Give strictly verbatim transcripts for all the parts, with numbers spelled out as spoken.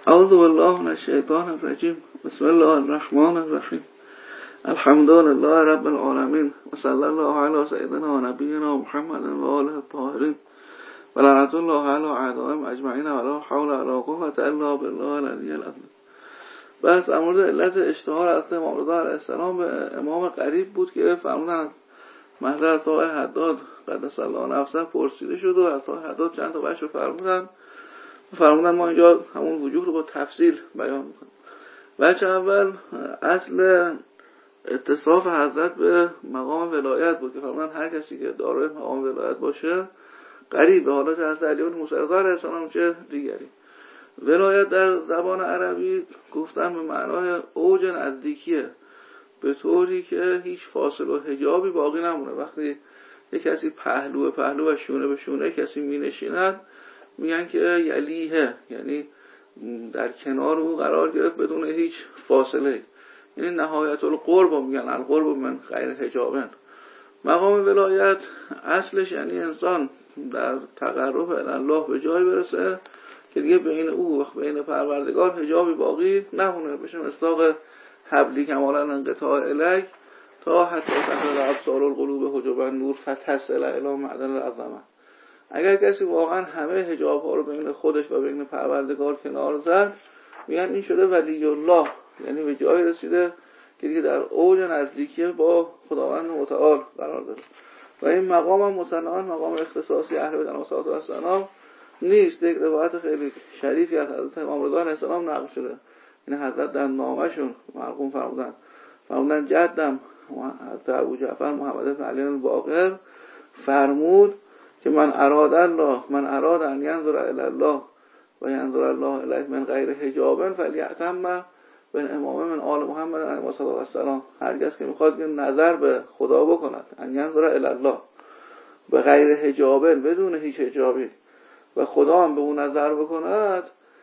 اعوذ بالله من الشیطان الرجیم. بسم الله الرحمن الرحیم. الحمد لله رب العالمین و صلی الله علی سیدنا و نبینا محمد و آله الطاهرین و لعنت الله علی اعدائهم اجمعین و لا حول ولا قوة الا بالله العلی العظیم. بس در مورد علت اشتهار از امام رضا علیه السلام به امام قریب بود که فرمودن محضر از آقای حداد قدس الله نفسه پرسیده شد و از آقای حداد چند تا بحث رو فرمودن فرمودن ما اینجا همون وجوه رو با تفصیل بیان میکنیم. بچه اول اصل اتصاف حضرت به مقام ولایت بود که فرمودن هر کسی که دارای مقام ولایت باشه قریب به حالت حضرت علی بن موسی رضا علیه السلام چه دیگری. ولایت در زبان عربی گفتن به معنای اوج نزدیکیه، به طوری که هیچ فاصله و حجابی باقی نمونه. وقتی یک کسی پهلو به پهلو و شونه به شونه کسی می نشیند میگن که یلیه، یعنی در کنار او قرار گرفت بدون هیچ فاصله، یعنی نهایت القرب میگن، القرب من غیر حجابن. مقام ولایت اصلش یعنی انسان در تقرب الله به جای برسه که دیگه بین او و بین پروردگار حجابی باقی نمونه، بشه مصداق حبلی کمالا انقطاع الک تا حتی تحول ابصار القلوب حجبا نور فتصل الی معدن العظمه. اگر کسی واقعا همه حجاب ها رو بین خودش و بین پروردگار کنار زد میگن این شده ولی الله، یعنی به جای رسیده که دیگه در اوج نزدیکی با خداوند متعال قرار داره. و این مقام هم مسلماً مقام اختصاصی اهل بیت علیهم السلام نیست. یک روایت خیلی شریفی از حضرت امام رضا علیه السلام نقل شده. این حضرت در نامه‌شون مرقوم فرمودن فرمودن جدم حضرت ابو جعفر محمد بن علی الباقر فرمود که من اراد الله من اراد ان ينظر الی الله و ينظر الله الیه من غیر حجاب فلیأتم بالامام من آل محمد علیه السلام. هر کس که میخواد که نظر به خدا بکند، ان ينظر الی الله به غیر حجاب، بدون هیچ حجابی، و خدا هم به اون نظر بکند،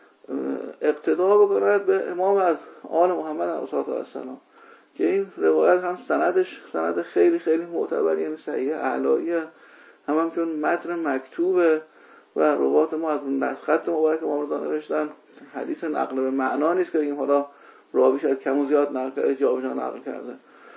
اقتدا بکند به امام از آل محمد علیه السلام. که این روایت هم سندش سند خیلی خیلی معتبری، یعنی صحیح اعلاییه، هم هم چون متن مکتوبه و روایات ما از اون خط مبارک امام رضا نوشتن، حدیث نقل به معنا نیست که بگیم حالا راوی شاید کم و زیاد نقل کرده، جا به جا نقل کرده،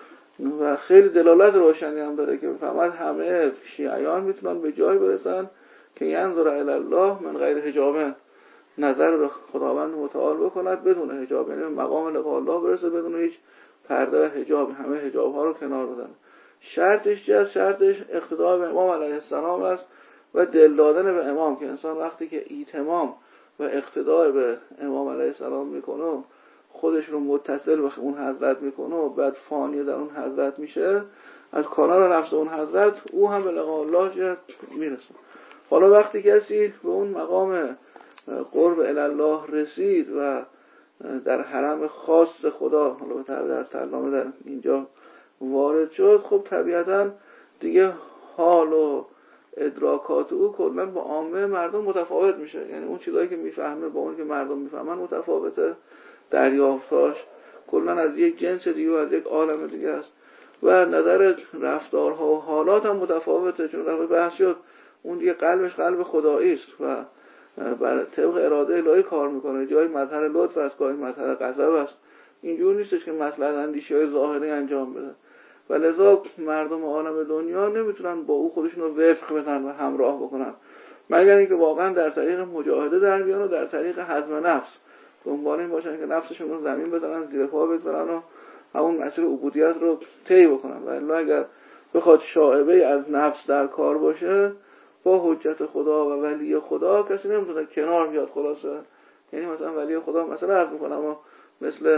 و خیلی دلالت روشنی هم داره که بفهمد همه شیعیان میتونن به جای برسن که ینظر الی الله من غیر حجاب، نظر به خداوند متعال بکند بدون حجاب، یعنی مقام لقاء الله برسه بدون هیچ پرده و حجاب، همه حجاب ها رو کنار بزنه. شرطش چیه؟ شرطش اقتداء به امام علیه السلام است و دل دادن به امام، که انسان وقتی که ایتمام و اقتداء به امام علیه السلام میکنه، خودش رو متصل به اون حضرت میکنه و بعد فانی در اون حضرت میشه، از کانال نفس اون حضرت او هم به لقاء الله میرسه. حالا وقتی کسی به اون مقام قرب الی الله رسید و در حرم خاص خدا، حالا به تعبیر سلامه در اینجا وارد شد، خب طبیعتاً دیگه حال و ادراکات او کلاً با عامه مردم متفاوت میشه. یعنی اون چیزایی که میفهمه با اون که مردم میفهمن متفاوته، دریافتاش کلاً از یک جنس دیگه و از یک عالم دیگه است، و نظر رفتارها و حالات هم متفاوته. چون در بحث شد اون دیگه قلبش قلب خدایی است و بر طبق اراده الهی کار میکنه، جای مظهر لطف است، گاهی مظهر غضب است. اینجور نیستش که مصلحت اندیشی‌های ظاهری انجام بده، و لذا مردم عالم دنیا نمیتونن با او خودشون رو وفق بدن و همراه بکنن، مگر اینکه واقعا در طریق مجاهده در بیان و در طریق هضم نفس دنبال این باشن که نفسشون رو زمین بزنن، زیر پا بگذارن و همون مسیر عبودیت رو طی بکنن. و الا اگر بخواد شائبه از نفس در کار باشه، با حجت خدا و ولی خدا کسی نمیتونه کنار بیاد. خلاصه یعنی مثلا ولی خدا مثلا عرض میکنم اما مثل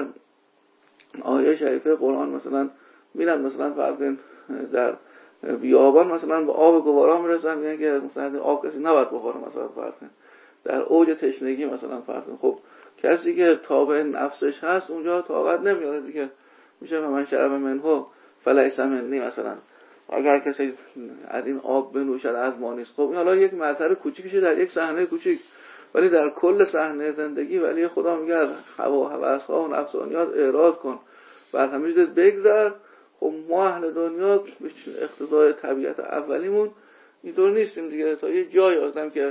آیه شریفه قرآن مثلا میرن مثلا فرض در بیابان مثلا به آب گوارا میرسن، میگن که مثلا آب کسی نباید بخوره، مثلا فرض در اوج تشنگی مثلا فرض. خب کسی که تابع نفسش هست اونجا طاقت نمیاره دیگه، میشه من شرب منه فلیس منی مثلا، اگر کسی از این آب بنوشد از ما نیست. خب حالا یک مظهر کوچیکشه در یک صحنه کوچیک، ولی در کل صحنه زندگی ولی خدا میگه از هوا و هوس‌ها و نفسانیات اعراض کن و از همه چیز بگذر. خب ما اهل دنیا به اقتضای طبیعت اولیمون اینطور نیستیم دیگه. تا یه جای آدم که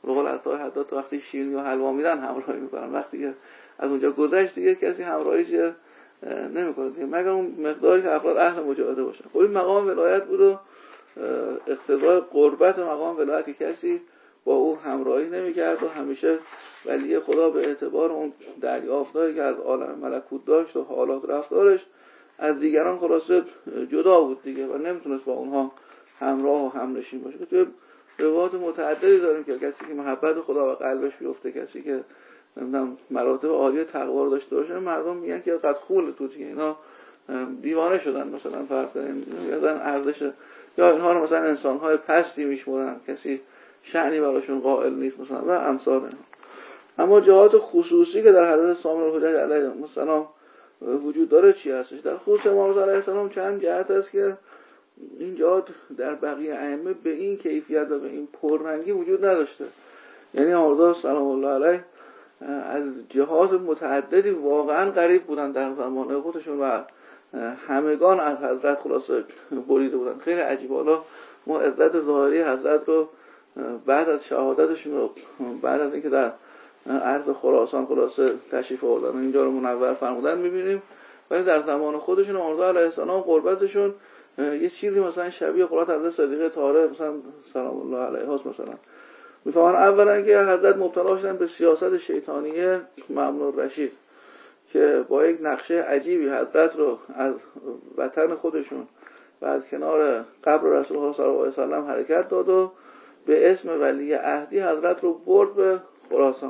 به قول عطا حداد تا وقتی شیرینی و حلوا میدن همراهی میکنن، وقتی که از اونجا گذشت دیگه کسی همراهیش نمیکنه دیگه، مگر اون مقداری که افراد اهل مجاهده باشن. خب این مقام ولایت بود و اقتضای قربت مقام ولایت که کسی با او همراهی نمیکرد و همیشه ولی خدا به اعتبار اون دریافتایی که از عالم ملکوت داشت و حالات رفتارش از دیگران خلاصه جدا بود دیگه و نمیتونست با اونها همراه و همنشین باشه. توی روایات متعددی داریم که کسی که محبت خدا و قلبش بیفته، کسی که نمیدونم مراتب عالی تقوا رو داشته باشه، مردم میگن که قد خول تو که اینا دیوانه شدن، مثلا فرض کنیم یادن ارزش، یا اینها رو مثلا انسان‌های پستی میشمرن، کسی شأنی براشون قائل نیست مثلا و امثال اینها. اما جهات خصوصی که در حضرت سامر الحجج علیه السلام وجود داره چی هستش؟ در خصوص امام علیه السلام چند جهت هست که این جهات در بقیه ائمه به این کیفیت و به این پررنگی وجود نداشته. یعنی امام سلام الله علیه از جهات متعددی واقعا قریب بودن در زمان خودشون و همگان از حضرت خلاصه بریده بودن. خیلی عجیبه. حالا ما عزت ظاهری حضرت رو بعد از شهادتشون رو بعد از اینکه در عرض خراسان خلاصه تشریف آوردن اینجا رو منور فرمودن می‌بینیم، ولی در زمان خودشون امام علیه السلام قربتشون یه چیزی مثلا شبیه قربت حضرت صدیقه طاهره مثلا سلام الله علیه هست. مثلا میفهمن اولا که حضرت مبتلا شدن به سیاست شیطانیه مأمون الرشید که با یک نقشه عجیبی حضرت رو از وطن خودشون و از کنار قبر رسول الله صلی الله علیه و سلم حرکت داد و به اسم ولی عهدی حضرت رو برد به خراسان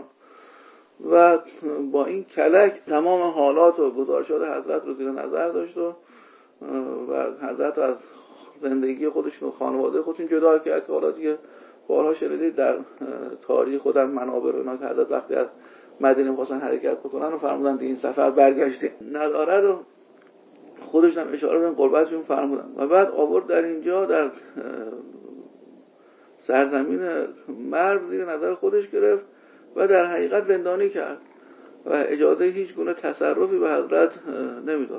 و با این کلک تمام حالات و گزارشات حضرت رو زیر نظر داشت و و حضرت از زندگی خودشون و خانواده خودشون جدا کرد. حالاتی که بارها شنیدید در تاریخ خودم منابر اینا که حضرت وقتی از مدینه می‌خواستن حرکت بکنن و فرمودن این سفر برگشتی ندارد و خودشون هم اشاره به قربتشون فرمودن و بعد آورد در اینجا در سرزمین مرو زیر نظر خودش گرفت و در حقیقت زندانی کرد و اجازه هیچ گونه تصرفی به حضرت نمیداد،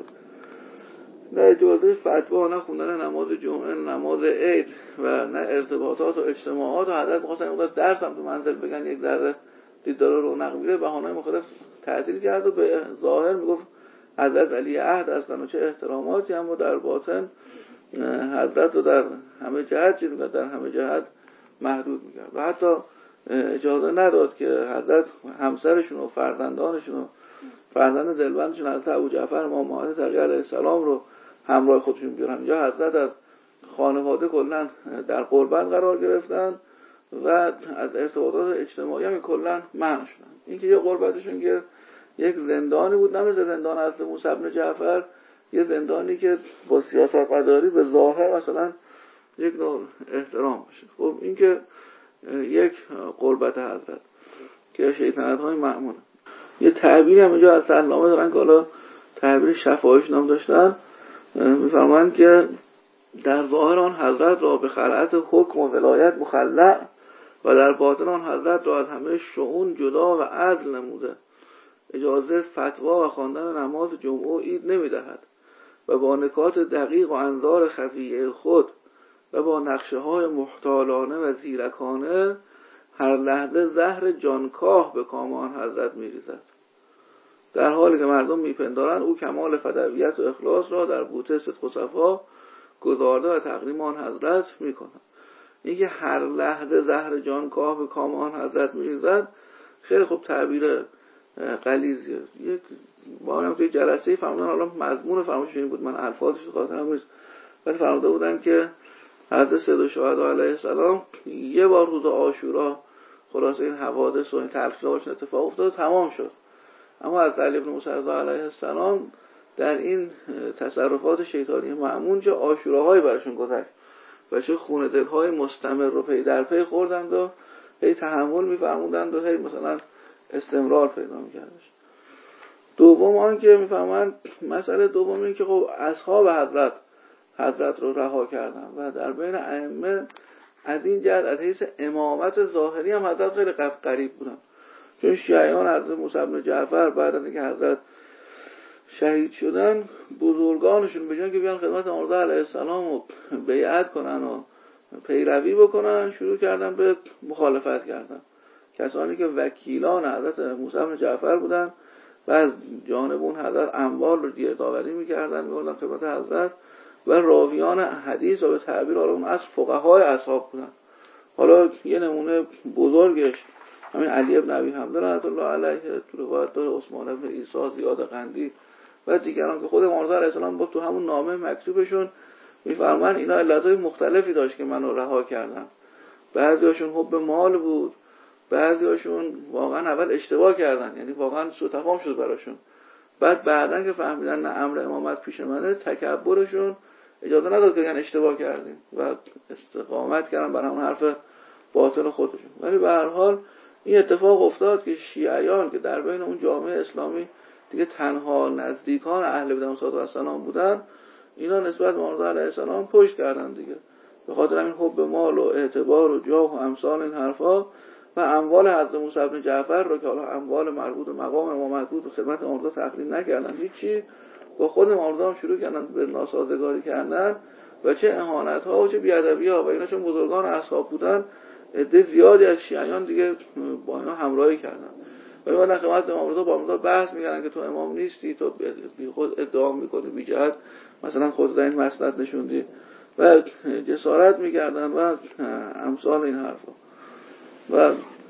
نه اجازه فتوا، نه خوندن نماز جمعه، نماز عید و نه ارتباطات و اجتماعات. و حضرت می‌خواستن اون درس هم تو منزل بگن یک ذره دیدار رونق میره، بهانه‌های مختلف تعطیل کرد و به ظاهر میگفت حضرت ولی عهد هستن و چه احتراماتی، اما در باطن حضرت رو در همه جهت چیز می‌کرد، در همه جهت محدود می‌کرد و حتی اجازه نداد که حضرت همسرشون و فرزندانشون و فرزند دلبندشون حضرت ابوجعفر امام محمد تقی علیه السلام رو همراه خودشون بیارن. یا حضرت از خانواده کلا در قربت قرار گرفتن و از ارتباطات اجتماعی هم کلا منع شدن. این که یه قربتشون که یک زندانی بود، نه مثل زندان اصل موسی بن جعفر، یه زندانی که با سیاست مداری به ظاهر مثلا یک نوع احترام باشه. خب این که یک قربت حضرت که شیطنت های مأمونه. یه تعبیری هم اینجا از سرنامه دارن که حالا تعبیر شفاهیش نام داشتن، میفهمن که در ظاهر آن حضرت را به خلعت حکم و ولایت مخلع و در باطن آن حضرت را از همه شؤون جدا و عدل نموده، اجازه فتوا و خواندن نماز جمعه و عید نمیدهد و با نکات دقیق و انظار خفیه خود و با نقشه های محتالانه و زیرکانه هر لحظه زهر جانکاه به کام آن حضرت میریزد، در حالی که مردم میپندارند او کمال فدویت و اخلاص را در بوته صدق و صفا گزارده و تقدیم آن حضرت میکند. اینکه هر لحظه زهر جانکاه به کام آن حضرت میریزد خیلی خوب تعبیر غلیظیه. یک بارم توی جلسه فرمودن، حالا مضمون فرمایش این بود من الفاظش خاطرم نیست، ولی فرموده بودن که حضرت سید الشهدا علیه السلام یه بار روز عاشورا خلاصه این حوادث و این تلخیصش اتفاق افتاد تمام شد، اما از علی بن موسی رضی علیه السلام در این تصرفات شیطانی مأمون چه عاشوراهایی براشون گذشت و چه خون دلهای مستمر رو پی در پی خوردند و هی تحمل می‌فرمودند و هی مثلا استمرار پیدا می‌کردش. دوم آن که می‌فهمن مسئله دوم این که خب اصحاب حضرت حضرت رو رها کردن و در بین ائمه از این جهت از حیث امامت ظاهری هم حضرت خیلی قریب بودن، چون شیعیان حضرت موسی بن جعفر بعد از اینکه حضرت شهید شدن بزرگانشون به جای که بیان خدمت امام علیه السلام و بیعت کنن و پیروی بکنن شروع کردن به مخالفت کردن کسانی که وکیلان حضرت موسی بن جعفر بودن و از جانب اون حضرت اموال رو گردآوری می‌کردن می‌بردن خدمت حضرت و راویان حدیث و به تعبیر اون از فقهای اصحاب بودن. حالا یه نمونه بزرگش همین علی ابن ابی حمزه رحمة الله علیه تو روایت داره، عثمان بن عیسی، زیاد قندی و دیگران که خود امام رضا علیه السلام با تو همون نامه مکتوبشون می‌فرمان اینا علتهای مختلفی داشت که منو رها کردن. بعضیاشون حب مال بود، بعضیاشون واقعا اول اشتباه کردن، یعنی واقعا سوء تفاهم شد براشون. بعد بعدن که فهمیدن نه امر امامت پیش منه، تکبرشون اجازه نداد که یعنی اشتباه کردیم و استقامت کردن بر همون حرف باطل خودشون. ولی به هر حال این اتفاق افتاد که شیعیان که در بین اون جامعه اسلامی دیگه تنها نزدیکان اهل بیت و السلام بودن، اینا نسبت به امام علیه السلام پشت کردن دیگه، به خاطر همین حب مال و اعتبار و جاه و امثال این حرفا و اموال حضرت موسی بن جعفر رو که حالا اموال مربوط به مقام امامت بود و خدمت امام رضا تقدیم نکردن، هیچی با خود امام رضا شروع کردن به ناسازگاری کردن و چه اهانت ها و چه بیادبی ها و اینا چون بزرگان اصحاب بودن عده زیادی از شیعیان دیگه با اینا همراهی کردن و بعد خدمت امام رضا با امام رضا بحث می‌کردن که تو امام نیستی، تو بی خود ادعا می‌کنی بی جهت مثلا خود در این مسند نشوندی و جسارت می‌کردن و امثال این حرفا و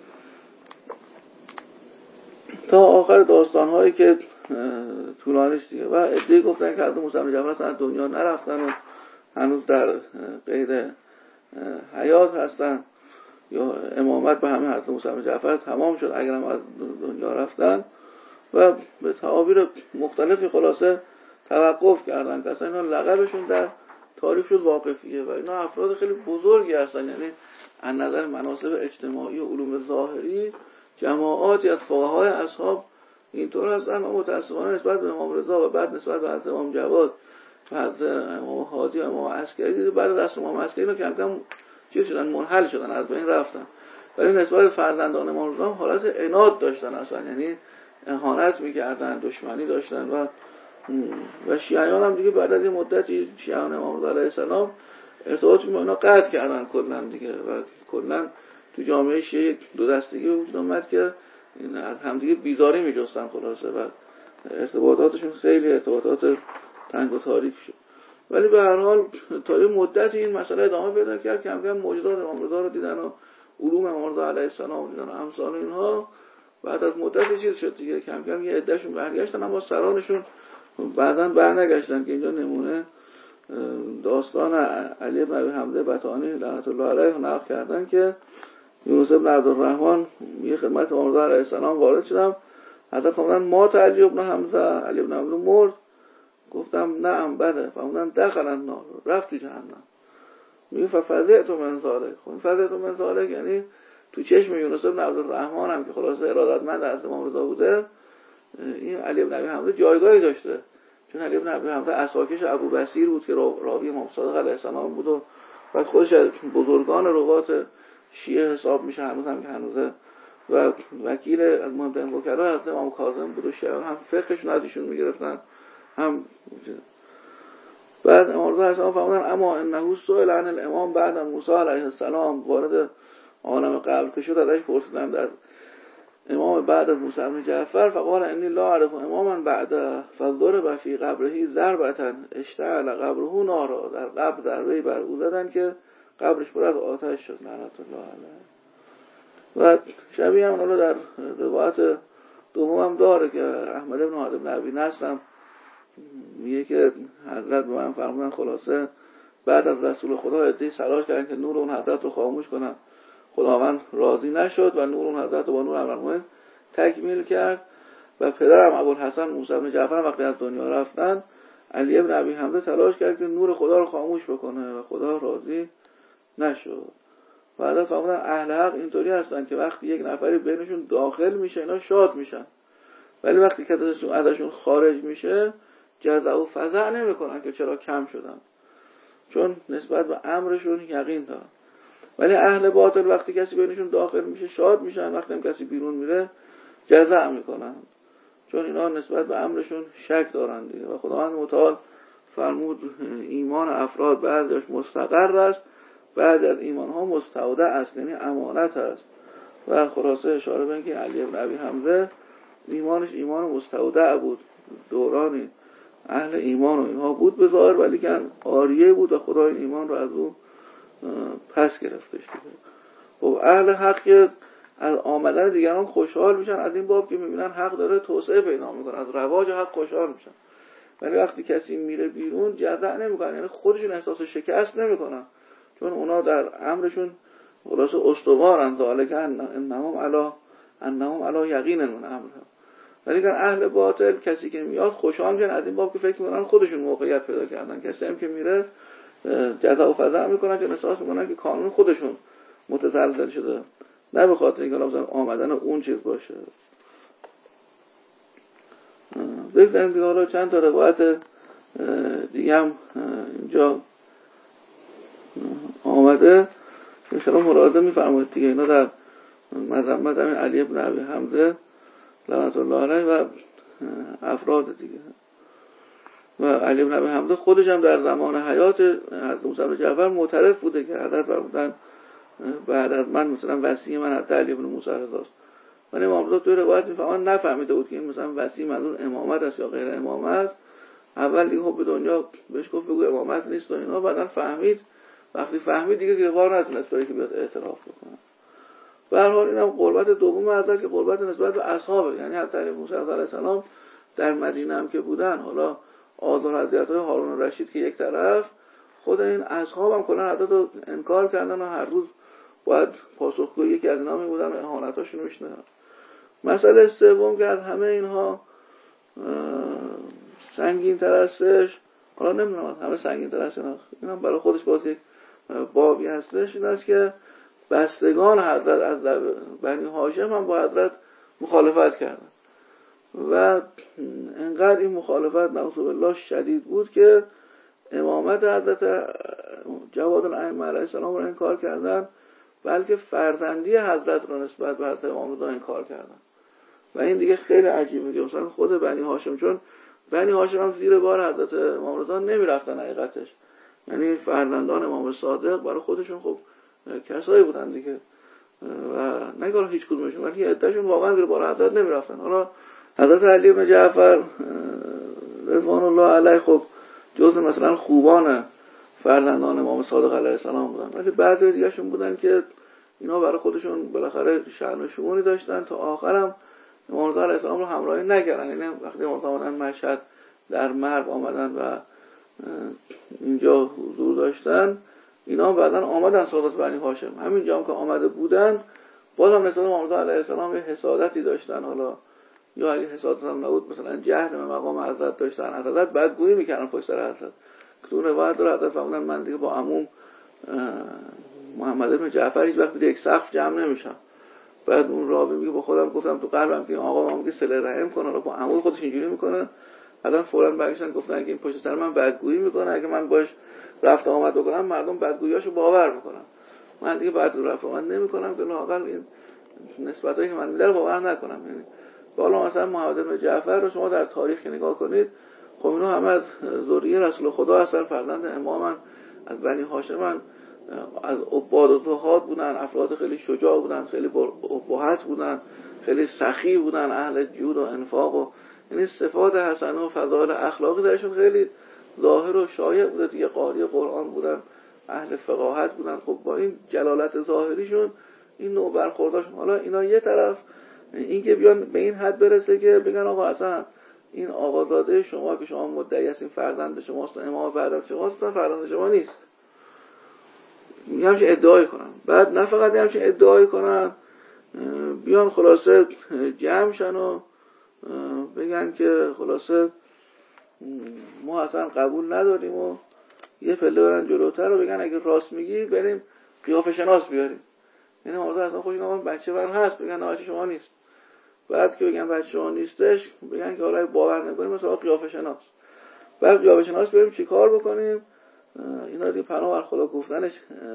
تا آخر داستان‌هایی که طولانی است دیگه. و ادعی گفتن که حضرت موسی بن جعفر اصلا دنیا نرفتن و هنوز در قید حیات هستن یا امامت به همه حضرت موسی بن جعفر تمام شد اگرم از دنیا رفتن و به تعابیر مختلفی خلاصه توقف کردن که اصلا اینا لقبشون در تاریخ شد واقفیه و اینا افراد خیلی بزرگی هستن، یعنی از نظر مناصب اجتماعی و علوم ظاهری جماعاتی از فقهای اصحاب اینطور هستن و متأسفانه نسبت به امام رضا و بعد نسبت به حضرت امام جواد و حضرت امام هادی و امام عسکری بعد از دست امام عسکری اینا کم کم چیز شدن، منحل شدن، از بین رفتن. ولی نسبت به فرزندان امام رضا حالت عناد داشتن اصلا، یعنی اهانت میکردن، دشمنی داشتن و و شیعیان هم دیگه بعد از این مدتی شیعیان امام رضا علیه السلام ارتباطشون با اینا قطع کردن کلا دیگه و کلا تو جامعه شیعه دو دستگی وجود اومد که این از همدیگه بیزاری میجستن خلاصه و ارتباطاتشون خیلی ارتباطات تنگ و تاریک شد. ولی به هر حال تا یه مدتی این مسئله ادامه پیدا کرد، کم کم موجودات امام رضا رو دیدن و علوم امام رضا علیه السلام دیدن و امثال اینها. بعد از مدتی چیز شد دیگه، کم کم یه عدهشون برگشتن اما سرانشون بعداً برنگشتن که اینجا نمونه داستان علی بن ابی حمزه بطانی لعنت الله علیه نقل کردن که یونس بن عبدالرحمن یه خدمت امام رضا علیه السلام وارد شدم، حضرت فرمودن مات علی بن حمزه، علی بن حمزه مرد. گفتم نعم بله. فرمودن دخل النار، رفت تو جهنم. میگه ففزعت من ذلک. خب فزعت من ذلک یعنی تو چشم یونس بن عبدالرحمن هم که خلاصه ارادتمند از امام رضا بوده، این علی بن ابی حمزه جایگاهی داشته، چون علی بن ابی حمزه اساکش ابو بصیر بود که راوی امام صادق علیه السلام بود و بعد خودش از بزرگان روات شیعه حساب میشه هنوز هم که هنوزه و وکیل از مهمترین وکلا حضرت امام کاظم بود و شیعه هم فقهشون از ایشون میگرفتن هم. بعد امام رضا علیه السلام فرمودن اما انه سئل عن الامام بعد موسی علیه السلام، وارد عالم قبل که شد ازش پرسیدن در امام بعد از موسی بن جعفر، فقال انی لا اعرف اماما بعد فضرب فی قبره ضربة اشتعل قبره نارا، در قبر ضربه‌ای بر او زدن که قبرش پر از آتش شد لعنت الله علیه. و شبیه هم حالا در روایت دوم هم داره که احمد بن حاتم بن ابی نصر هم میگه که حضرت به من فرمودن خلاصه بعد از رسول خدا عده‌ای تلاش کردن که نور اون حضرت رو خاموش کنن، خداوند راضی نشد و نور اون حضرت رو با نور امرالمومنین تکمیل کرد. و پدرم ابوالحسن موسی بن جعفر وقتی از دنیا رفتن، علی بن ابی حمزه تلاش کرد که نور خدا رو خاموش بکنه و خدا راضی نشد. و حضرت فرمودن اهل حق اینطوری هستن که وقتی یک نفری بینشون داخل میشه اینا شاد میشن، ولی وقتی که ازشون خارج میشه جزع و فزع نمیکنن که چرا کم شدن، چون نسبت به امرشون یقین دارن. ولی اهل باطل وقتی کسی بینشون داخل میشه شاد میشن، وقتی هم کسی بیرون میره جزع میکنن، چون اینا نسبت به امرشون شک دارن دیگه. و خداوند متعال فرمود ایمان افراد بعضیش مستقر است، بعضی از ایمان ها مستودع است، یعنی امانت است. و خلاصه اشاره به اینکه علی بن ابی حمزه ایمانش ایمان مستودع بود، دورانی اهل ایمان و اینها بود به ظاهر، ولی که عاریه بود و خدا این ایمان رو از او پس گرفتش. خب اهل حق که از آمدن دیگران خوشحال میشن، از این باب که میبینن حق داره توسعه پیدا میکنه، از رواج حق خوشحال میشن. ولی وقتی کسی میره بیرون جزع نمیکنن، یعنی خودشون احساس شکست نمیکنن، چون اونا در امرشون خلاصه استوارن، ذالک انهم علی انهم علی یقین من امرهم. ولی که اهل باطل کسی که میاد خوشحال میشن از این باب که فکر میکنن خودشون موقعیت پیدا کردن. کسی هم که میره جزع و فضع میکنن که احساس میکنن که قانون خودشون متزلزل شده، نه به خاطر اینکه مثلا آمدن اون چیز باشه. بگذاریم دیگه. حالا چند تا روایت دیگه هم اینجا آمده ان شاء الله مراجعه می‌فرمایید دیگه. اینا در مذمت همین علی بن ابی حمزه لعنت الله علیه و افراد دیگه. و علی بن ابی حمزه خودش هم در زمان حیات حضرت موسی بن جعفر معترف بوده که حضرت فرمودن بعد از من مثلا وصی من حضرت علی بن موسی رضاست. ولی امام رضا توی روایت میفهمن نفهمیده بود که این مثلا وصی منظور امامت است یا غیر امامت. اول دیگه خب به دنیا بهش گفت بگو امامت نیست و اینا، بعدن فهمید. وقتی فهمید دیگه زیر بار نتونست برای که بیاد اعتراف بکنه. به هر حال اینم قربت دوم حضرت که قربت نسبت به اصحابه، یعنی حضرت علی موسی علیه السلام در مدینه هم که بودن، حالا آزار اذیت‌های هارون الرشید که یک طرف، خود این اصحاب هم کلا حضرت رو انکار کردن و هر روز باید پاسخگوی یکی از اینا میبودن و اهانتاشون رو میشنیدن. مسئله سوم که از همه اینها سنگین تر هستش، حالا نمیدونم همه سنگین تر هستش، اینم برای خودش باز یک بابی هستش، این است که بستگان حضرت از بنی هاشم هم با حضرت مخالفت کردن و انقدر این مخالفت نعوذ بالله شدید بود که امامت حضرت جواد الائمه علیه السلام رو انکار کردن، بلکه فرزندی حضرت رو نسبت به حضرت امام رضا انکار کردن. و این دیگه خیلی عجیبه که مثلا خود بنی هاشم، چون بنی هاشم هم زیر بار حضرت امام رضا نمی رفتن حقیقتش، یعنی فرزندان امام صادق برای خودشون خب کسایی بودن دیگه و نگاه هیچ کدومشون، ولی عدهشون واقعا زیر بار حضرت نمی رفتن. حالا حضرت علی بن جعفر رضوان الله علیه خب جزء مثلا خوبان فرزندان امام صادق علیه السلام بودن، ولی بعضی دیگه‌شون بودن که اینا برای خودشون بالاخره شأن و شؤونی داشتن، تا آخرم امام رضا علیه السلام رو همراهی نکردن. یعنی وقتی امام رضا آمدن مشهد در مرو آمدن و اینجا حضور داشتن، اینا بعداً آمدن سادات بنی هاشم، همینجا هم که آمده بودن بازم نسبت امام رضا علیه السلام یه حسادتی داشتن. حالا یا اگه حسادت هم نبود مثلا جهل به مقام حضرت داشتن، از حضرت بدگویی میکردن پشت سر حضرت. که تو روایت داره حضرت فرمودن من دیگه با عموم محمد بن جعفر هیچ وقت یک سقف جمع نمیشم. بعد اون راوی میگه با خودم گفتم تو قلبم که آقا ما میگه صله رحم کنه، حالا با عمو خودش اینجوری میکنه. حالا فوراً برگشتن گفتن که این پشت سر من بدگویی میکنه، اگه من باش رفت آمد بکنم مردم بدگوییاشو باور میکنن، من دیگه بعد رفت آمد نمیکنم که لااقل این نسبتایی که من میدم باور نکنم. یعنی بالا مثلا محمد بن جعفر رو شما در تاریخ نگاه کنید، خب اینا همه از ذریه رسول خدا هستن، فرزند امامن، از بنی هاشمن، از عباد و زهاد بودن، افراد خیلی شجاع بودن، خیلی ابهت بودن، خیلی سخی بودن، اهل جود و انفاق و یعنی صفات حسنه و فضائل اخلاقی درشون خیلی ظاهر و شایع بوده دیگه. قاری قرآن بودن، اهل فقاهت بودن. خب با این جلالت ظاهریشون این نوع برخورداشون، حالا اینا یه طرف این که بیان به این حد برسه که بگن آقا اصلا این آقازاده شما که شما مدعی هستین فرزند شماست و امام بعد از شماست، فرزند شما نیست، میگم همچین ادعای کنن. بعد نه فقط همچین ادعای کنن، بیان خلاصه جمع شن و بگن که خلاصه ما اصلا قبول نداریم و یه پله برن جلوتر و بگن اگه راست میگی بریم قیافه شناس بیاریم. یعنی مرده اصلا خوش نام بچه بر هست، بگن نه بچه شما نیست. بعد که بگن بچه شما نیستش، بگن که حالا باور نکنیم مثلا قیافه شناس. بعد قیافه شناس بریم چی کار بکنیم؟ اینا دیگه پناه بر خدا گفتنش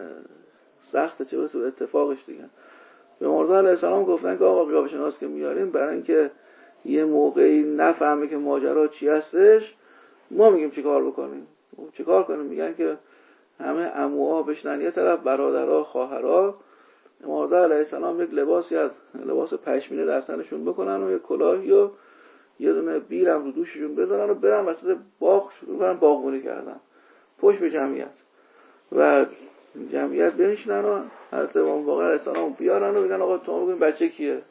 سخته، چه برسه به اتفاقش دیگه. به مرده علیه السلام گفتن که آقا قیافه شناس که میاریم برای اینکه یه موقعی نفهمه که ماجرا چی هستش، ما میگیم چی کار بکنیم. چی کار کنیم؟ میگن که همه عموها بشنن یه طرف، برادرها، خواهرها امام رضا علیه السلام یک لباسی از لباس پشمینه در تنشون بکنن و یک کلاهی و یه دونه بیل هم رو دوششون بذارن و برن وسط باغ شروع کنن باغبونی کردن پشت به جمعیت و جمعیت بنشینن و حضرت امام باقر علیه السلام بیارن و بگن آقا تو بگین بچه کیه.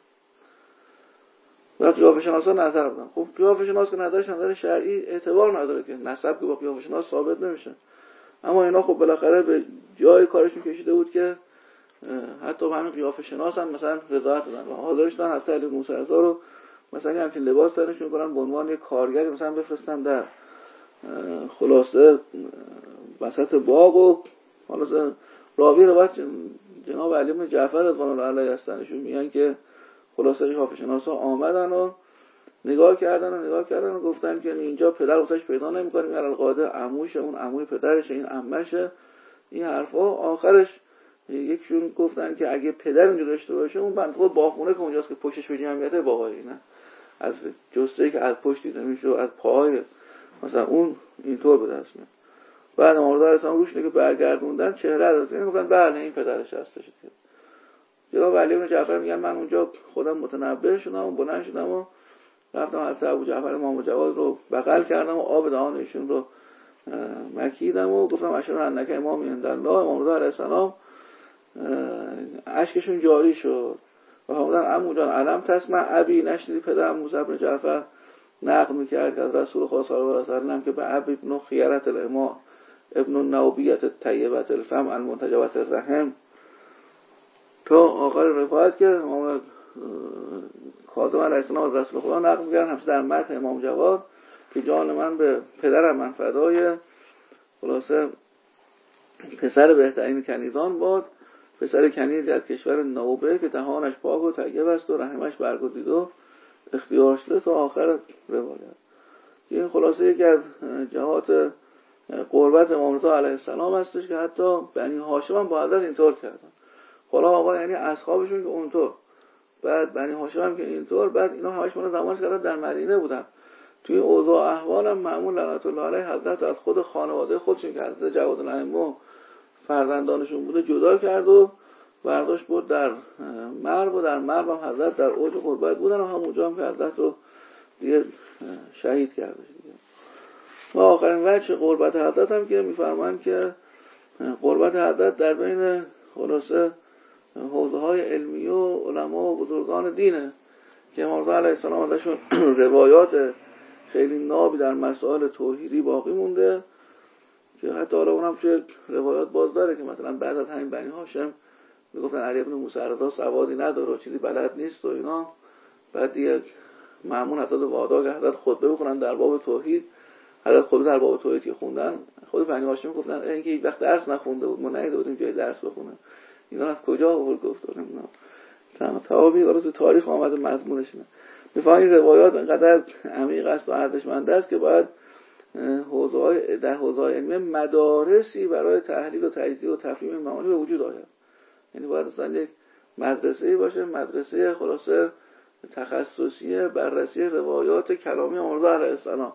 و قیافه شناسا نظر بدن. خب قیافه شناس که نظرش نظر شرعی اعتبار نداره که نسب که با قیافه شناس ثابت نمیشه. اما اینا خب بالاخره به جای کارشون کشیده بود که حتی همین قیافه شناس هم مثلا رضایت دادن و حاضرش دادن حضرت علی موسی رضا رو مثلا همین لباس تنشون می‌کنن به عنوان یک کارگری مثلا بفرستن در خلاصه وسط باغ و حالا راوی روایت جناب علی بن جعفر رضوان الله علیه هستنشون میگن که خلاصه قیافه شناسا آمدن و نگاه کردن و نگاه کردن و گفتن که اینجا پدر واسش پیدا نمی‌کنیم یعنی القاعده عموشه اون عموی پدرشه این عمشه این حرفا. آخرش یکشون گفتن که اگه پدر اینجا داشته باشه اون بنده خود باغبونه که اونجاست که پشتش به جمعیت باقایی نه از جسته‌ای که از پشت دیده میشه از پاهای مثلا اون اینطور به دست میاد. بعد امام رضا علیه السلام روش که برگردوندن چهره رو گفتن بله این پدرش هستش. جناب علی بن جعفر میگن من اونجا خودم متنبه شدم و بلند شدم و رفتم حضرت ابو جعفر امام جواد رو بغل کردم و آب دهان ایشون رو مکیدم و گفتم اشهد انک امامی عند الله. امام رضا علیه السلام اشکشون جاری شد و فرمودن عمو جان علم تسمع ابی نشنیدی پدرم موسی بن جعفر نقل میکرد از رسول خدا صلی الله علیه و سلم که به ابی ابن خیرت الامام ابن النوبیت الطیبه الفم المنتجبه الرحم تا آخر روایت که امام کاظم علیه السلام از رسول خدا نقل می‌کردن همش در متن امام جواد که جان من به پدرم من فدای خلاصه پسر بهترین کنیزان باد پسر کنیزی از کشور نوبه که دهانش پاک و طیب است و رحمش برگزیده و اختیار شده تا آخر روایت. این خلاصه یکی از جهات قربت امام رضا علیه السلام هستش که حتی بنی هاشم هم با حضرت اینطور کردن. حالا آقا یعنی اصحابشون که اونطور بعد بنی هاشم هم که اینطور بعد اینا همش من زمانش که در مدینه بودن توی اوضاع احوال هم معمول لعنت الله علیه حضرت از خود خانواده خودشون که حضرت جواد الائمه فرزندانشون بوده جدا کرد و برداشت بود در مرو و در مرو هم حضرت در اوج قربت بودن و همونجا هم که حضرت رو دیگه شهید کرده دیگه. و آخرین وجه قربت حضرت هم که میفرمایند که قربت حضرت در بین خلاصه حوزه های علمی و علما و بزرگان دینه که امام رضا علیه السلام ازشون روایات خیلی نابی در مسائل توحیدی باقی مونده که حتی حالا اونم توی روایات باز داره که مثلا بعد از همین بنی هاشم میگفتن علی بن موسی رضا سوادی نداره و چیزی بلد نیست و اینا بعد دیگه معمون حتی وعده که حضرت خطبه بخونن در باب توحید حضرت خطبه در باب توحید که خوندن خود بنی هاشم گفتن اینکه هیچ وقت درس نخونده بود ما ندیده بودیم جای درس بخونه اینا از کجا آورد گفت نمیدونم تمام توابی واسه تو تاریخ آمده مضمونش نه. میفهمید روایات اینقدر عمیق است و ارزشمند است که باید حوزه‌های در حوزه‌های علمی مدارسی برای تحلیل و تجزیه و تفهیم معانی به وجود آید. یعنی باید اصلا یک مدرسه‌ای باشه مدرسه خلاصه تخصصی بررسی روایات کلامی امام رضا علیه السلام.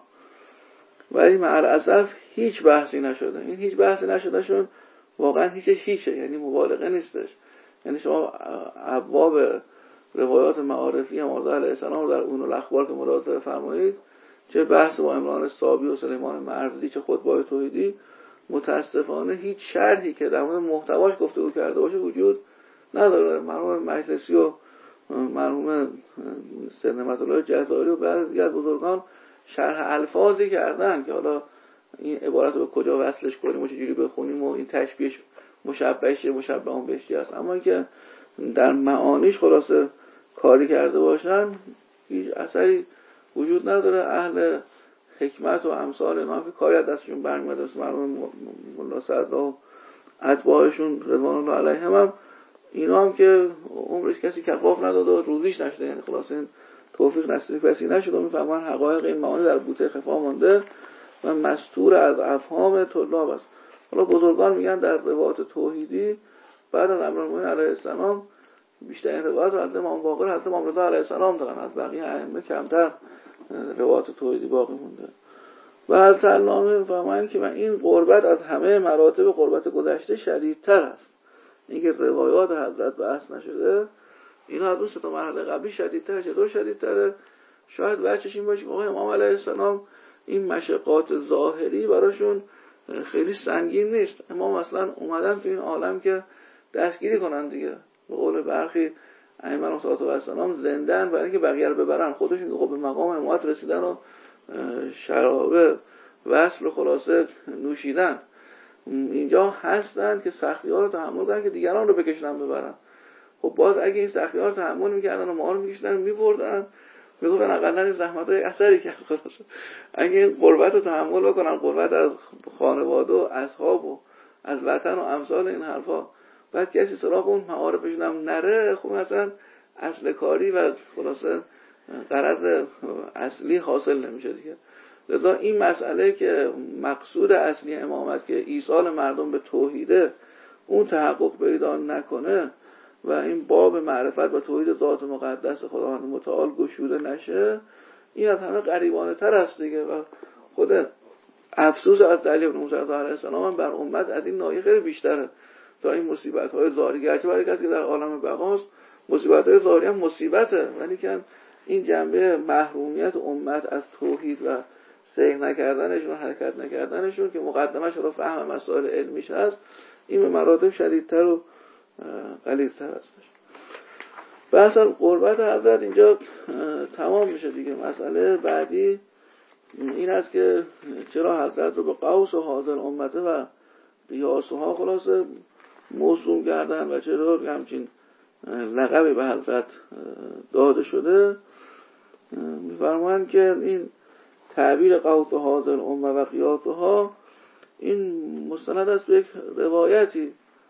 ولی مع الاسف هیچ بحثی نشده. این هیچ بحثی نشده شون واقعا هیچ هیچه یعنی مبالغه نیستش. یعنی شما ابواب روایات معارفی امام رضا علیه السلام در اون الاخبار که مراجعه فرمایید چه بحث با عمران صابی و سلیمان مرزی چه خطبه‌های توحیدی متاسفانه هیچ شرحی که در مورد محتواش گفتگو کرده باشه وجود نداره. مرحوم مجلسی و مرحوم سید نعمت الله جزائری و بعضی دیگر بزرگان شرح الفاظی کردن که حالا این عبارت رو به کجا وصلش کنیم و چجوری بخونیم و این تشبیهش مشبهش مشبه اون بهشتی است اما که در معانیش خلاصه کاری کرده باشن هیچ اثری وجود نداره. اهل حکمت و امثال اینا که کاری از دستشون برمیاد است مرحوم ملا صدرا و اتباعشون رضوان الله علیهم هم اینا هم که عمرش کسی کفاف نداد و روزیش نشده یعنی خلاصه این توفیق نصیب کسی نشد و میفهمن حقایق این معانی در بوته خفا مانده و مستور از افهام طلاب است. حالا بزرگان میگن در روایات توحیدی بعد از امیرالمومنین علیه السلام بیشترین روایات از امام باقر حضرت امام رضا علیه السلام دارن از بقیه ائمه کمتر روایات توحیدی باقی مونده. و از علامه میفهمن که این قربت از همه مراتب قربت گذشته شدیدتر است. اینکه روایات حضرت بحث نشده، اینا از اون سه تا مرحله قبلی شدیدتر، چطور شدیدتره؟ شاید بچش این باشه که آقای امام علیه السلام این مشقات ظاهری براشون خیلی سنگین نیست. امام اصلا اومدن تو این عالم که دستگیری کنن دیگه. به قول برخی ائمه علیهم السلام زندن برای اینکه بقیه رو ببرن، خودشون که خب به مقام امامت رسیدن و شراب وصل و خلاصه نوشیدن، اینجا هستن که سختی‌ها رو تحمل کنن که دیگران رو بکشن ببرن. خب باز اگه این سختی‌ها رو تحمل می‌کردن و ما رو می‌کشیدن می‌بردن، میگفتن اقلا این زحمت‌های اثری کرد. خلاص اگه این غربت رو تحمل بکنن، غربت از خانواده و اصحاب و از وطن و امثال این حرفا، بعد کسی سراغ اون معارفشون هم نره، خب مثلا اصل کاری و خلاصه غرض اصلی حاصل نمیشه دیگه. لذا این مسئله که مقصود اصلی امامت که ایصال مردم به توحیده، اون تحقق پیدا نکنه و این باب معرفت و توحید ذات مقدس خداوند متعال گشوده نشه، این از همه غریبانه تر است دیگه. و خود افسوس از علی بن موسی علیه السلام بر امت از این ناحیه خیلی بیشتره تا این مصیبت های ظاهری. گرچه برای کسی که در عالم بقاست مصیبت های ظاهری هم مصیبته، ولی که این جنبه محرومیت امت از توحید و سعی نکردنشون و حرکت نکردنشون که مقدمش رو فهم مسائل علمیش هست، این به مراتب شدیدتر و غلیظتر هستش. بحث از قربت حضرت اینجا تمام میشه دیگه. مسئله بعدی این است که چرا حضرت رو به قوس و حاضر امته و قیاسها خلاصه موسوم کردن و چرا همچین لقبی به حضرت داده شده. میفرمایند که این تعبیر قوس و حاضر امه و قیاسها این مستند است به یک روایتی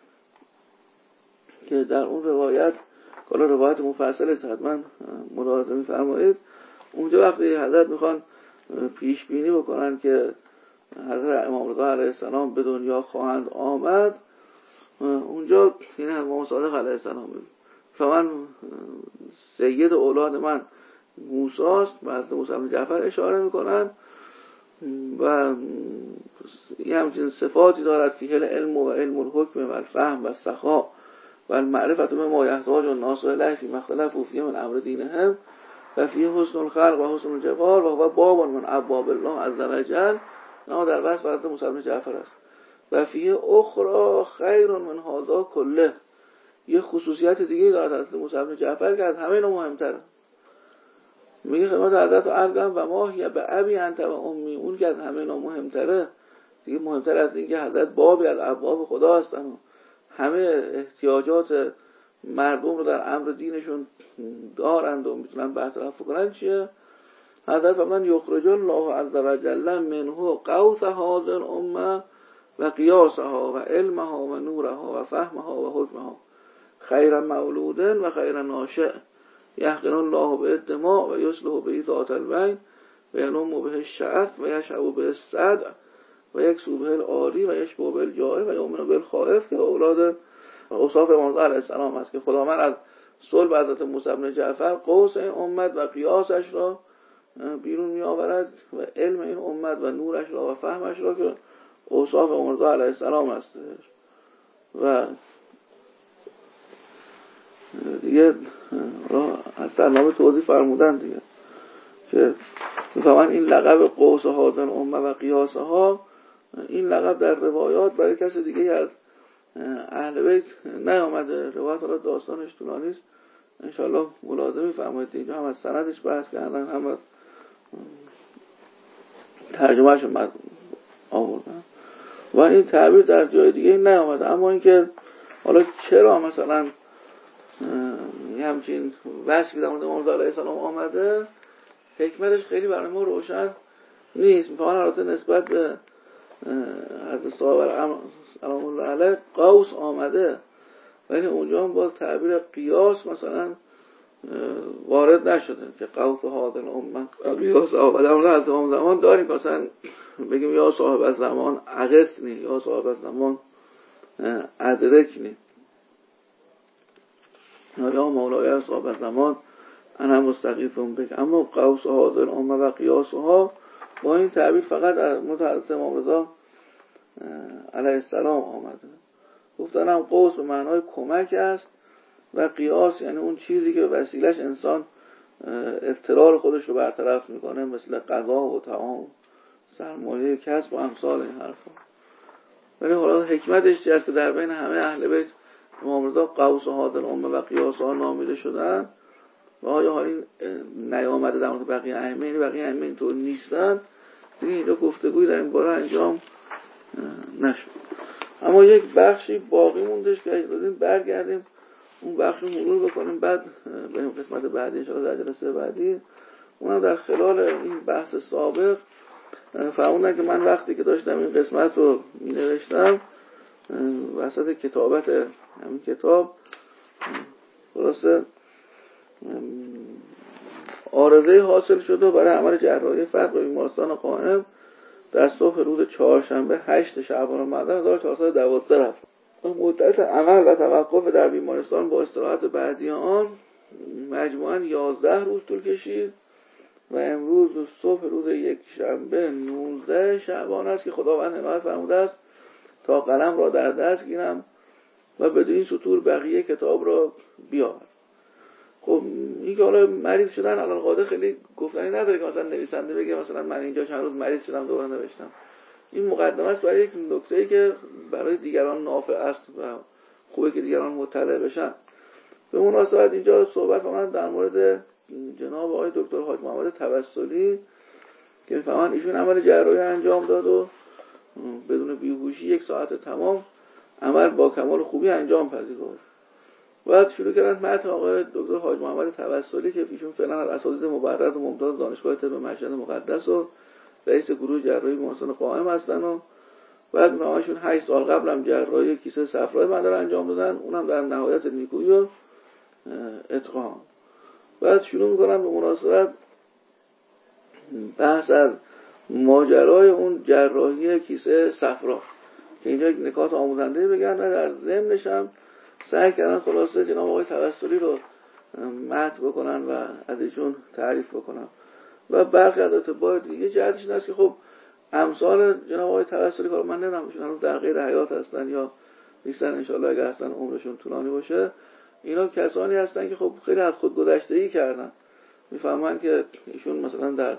که در اون روایت، کلا روایت مفصل است، حتما ملاحظه می‌فرمایید. اونجا وقتی حضرت میخوان پیش بینی بکنن که حضرت امام رضا علیه السلام به دنیا خواهند آمد، اونجا این امام صادق علیه السلام فمن سید اولاد من موسی است، بعد موسی بن جعفر اشاره میکنن و یه همچین صفاتی دارد که علم و علم الحکم و الفهم و السخا و المعرفت به ما یحتاج الناس الیه فی مختلف فیه من امر دینهم و فیه حسن الخلق و حسن الجوار و هو باب من ابواب الله عز وجل. نه در وصف حضرت موسی بن جعفر است. و فیه اخرى خیر من هذا کله، یه خصوصیت دیگه دارد حضرت موسی بن جعفر که از همه اینا مهمتره. میگه خدمت حضرت ارگم و ما هی به ابی انت و امی، اون که از همه اینا مهمتره دیگه، مهمتر از این که حضرت بابی از ابواب خدا هستن و همه احتیاجات مردم رو در امر دینشون دارند و میتونن برطرف کنن. چیه؟ حضرت فرمودن یخرج الله عز وجل منه قوس هذه الامه و قیاسها و علمها و نورها و فهمها و حکمها خیر مولود و خیر ناشئ یحقن الله به الدماء و یصلح به ذات البین و ینم به الشعث و یشعب به الصدع و یکسو به العالی و یشبه به الجائع و یؤمن به الخائف، که اولاد اوصاف امام علیه السلام است که خداوند از صلب حضرت موسی بن جعفر قوس این امت و قیاسش را بیرون می آورد و علم این امت و نورش را و فهمش را که اوصاف امام علیه السلام است. و دیگه از در نامه توضیح فرمودن دیگه که میفهمن این لقب قوس هذه الامه و قیاسها، این لقب در روایات برای کسی دیگه از اهل بیت نیامده. روایت حالا داستانش طولانی است، انشاءالله ملاحظه می‌فرمایید. اینجا هم از سندش بحث کردن، هم از ترجمه‌اش هم آوردن و این تعبیر در جای دیگه نیامده. اما اینکه حالا چرا مثلا یه همچین وصفی در مورد امام علیه السلام آمده، حکمتش خیلی برای ما روشن نیست. می‌فهمن البته نسبت به حضرت صابر سلام الله علیه قوس آمده، ولی اونجا هم باز تعبیر قیاس مثلا وارد نشده که قوس هذه الامه قیاس آمده. اما از امام زمان داریم مثلا بگیم یا صاحب از زمان اغثنی یا صاحب از زمان ادرکنی یا مولای صاحب از زمان انا مستغیثم بک. اما قوس هذه الامه و قیاسها با این تعبیر فقط از متحدث امام رضا علیه السلام آمده گفتنم قوس به معنای کمک است و قیاس یعنی اون چیزی که وسیلش انسان اضطرار خودش رو برطرف میکنه، مثل غذا و طعام، سرمایه کسب و امثال این حرفا. ولی حالا حکمتش چیه است که در بین همه اهل بیت امام رضا قوس و هادل امه و قیاس ها نامیده شدن و آیا حالا این نیامده در مورد بقیه ائمه، یعنی بقیه ائمه اینطور نیستن، دیگه اینجا گفتگوی در این باره انجام نشد. اما یک بخشی باقی موندش که اجازه برگردیم اون بخش رو مرور بکنیم، بعد بریم قسمت بعدی ان شاء الله در جلسه بعدی. اونم در خلال این بحث سابق فرمودن که من وقتی که داشتم این قسمت رو می نوشتم وسط کتابت همین کتاب خلاصه عارضه حاصل شده برای عمل جراحی فرق به بیمارستان قائم در صبح روز چهارشنبه هشت شعبان مرداد هزار و چهارصد و دوازده رفت. مدت عمل و توقف در بیمارستان با استراحت بعدی آن مجموعاً یازده روز طول کشید و امروز صبح روز یک شنبه نوزده شعبان است که خداوند عنایت فرموده است تا قلم را در دست گیرم و بدون سطور بقیه کتاب را بیاورم. خب این که حالا مریض شدن الان قاعده خیلی گفتنی نداره که مثلا نویسنده بگه مثلا من اینجا چند روز مریض شدم دوباره نوشتم. این مقدمه است برای یک نکته‌ای که برای دیگران نافع است و خوبه که دیگران مطلع بشن. به مناسبت اینجا صحبت کنم در مورد جناب آقای دکتر حاج محمد توسلی که فهمن ایشون عمل جراحی انجام داد و بدون بیهوشی یک ساعت تمام عمل با کمال خوبی انجام پذیرفت. بعد شروع کردن متن آقای دکتر حاج محمد توسلی که ایشون فعلا از اساتید مبرز و ممتاز دانشگاه طب مشهد مقدس و رئیس گروه جراحی بیمارستان قائم هستن و بعد می‌فهمشون هشت سال قبل هم جراحی کیسه صفرای بنده رو انجام دادن، اونم در نهایت نیکویی و اتقان. بعد شروع می‌کنم به مناسبت بحث از ماجرای اون جراحی کیسه صفرا که اینجا یک نکات آموزنده بگن و در ضمنش هم سعی کردن خلاصه جناب آقای توسلی رو متن بکنن و از ایشون تعریف بکنن. و برخی از اتباع دیگه جهتش این است که خب امثال جناب آقای توسلی که من نمیدونم ایشون در غیر حیات هستن یا نیستن، انشالله اگر هستن عمرشون طولانی باشه، اینا کسانی هستن که خب خیلی از خود گذشتگی کردن. میفهمن که ایشون مثلا در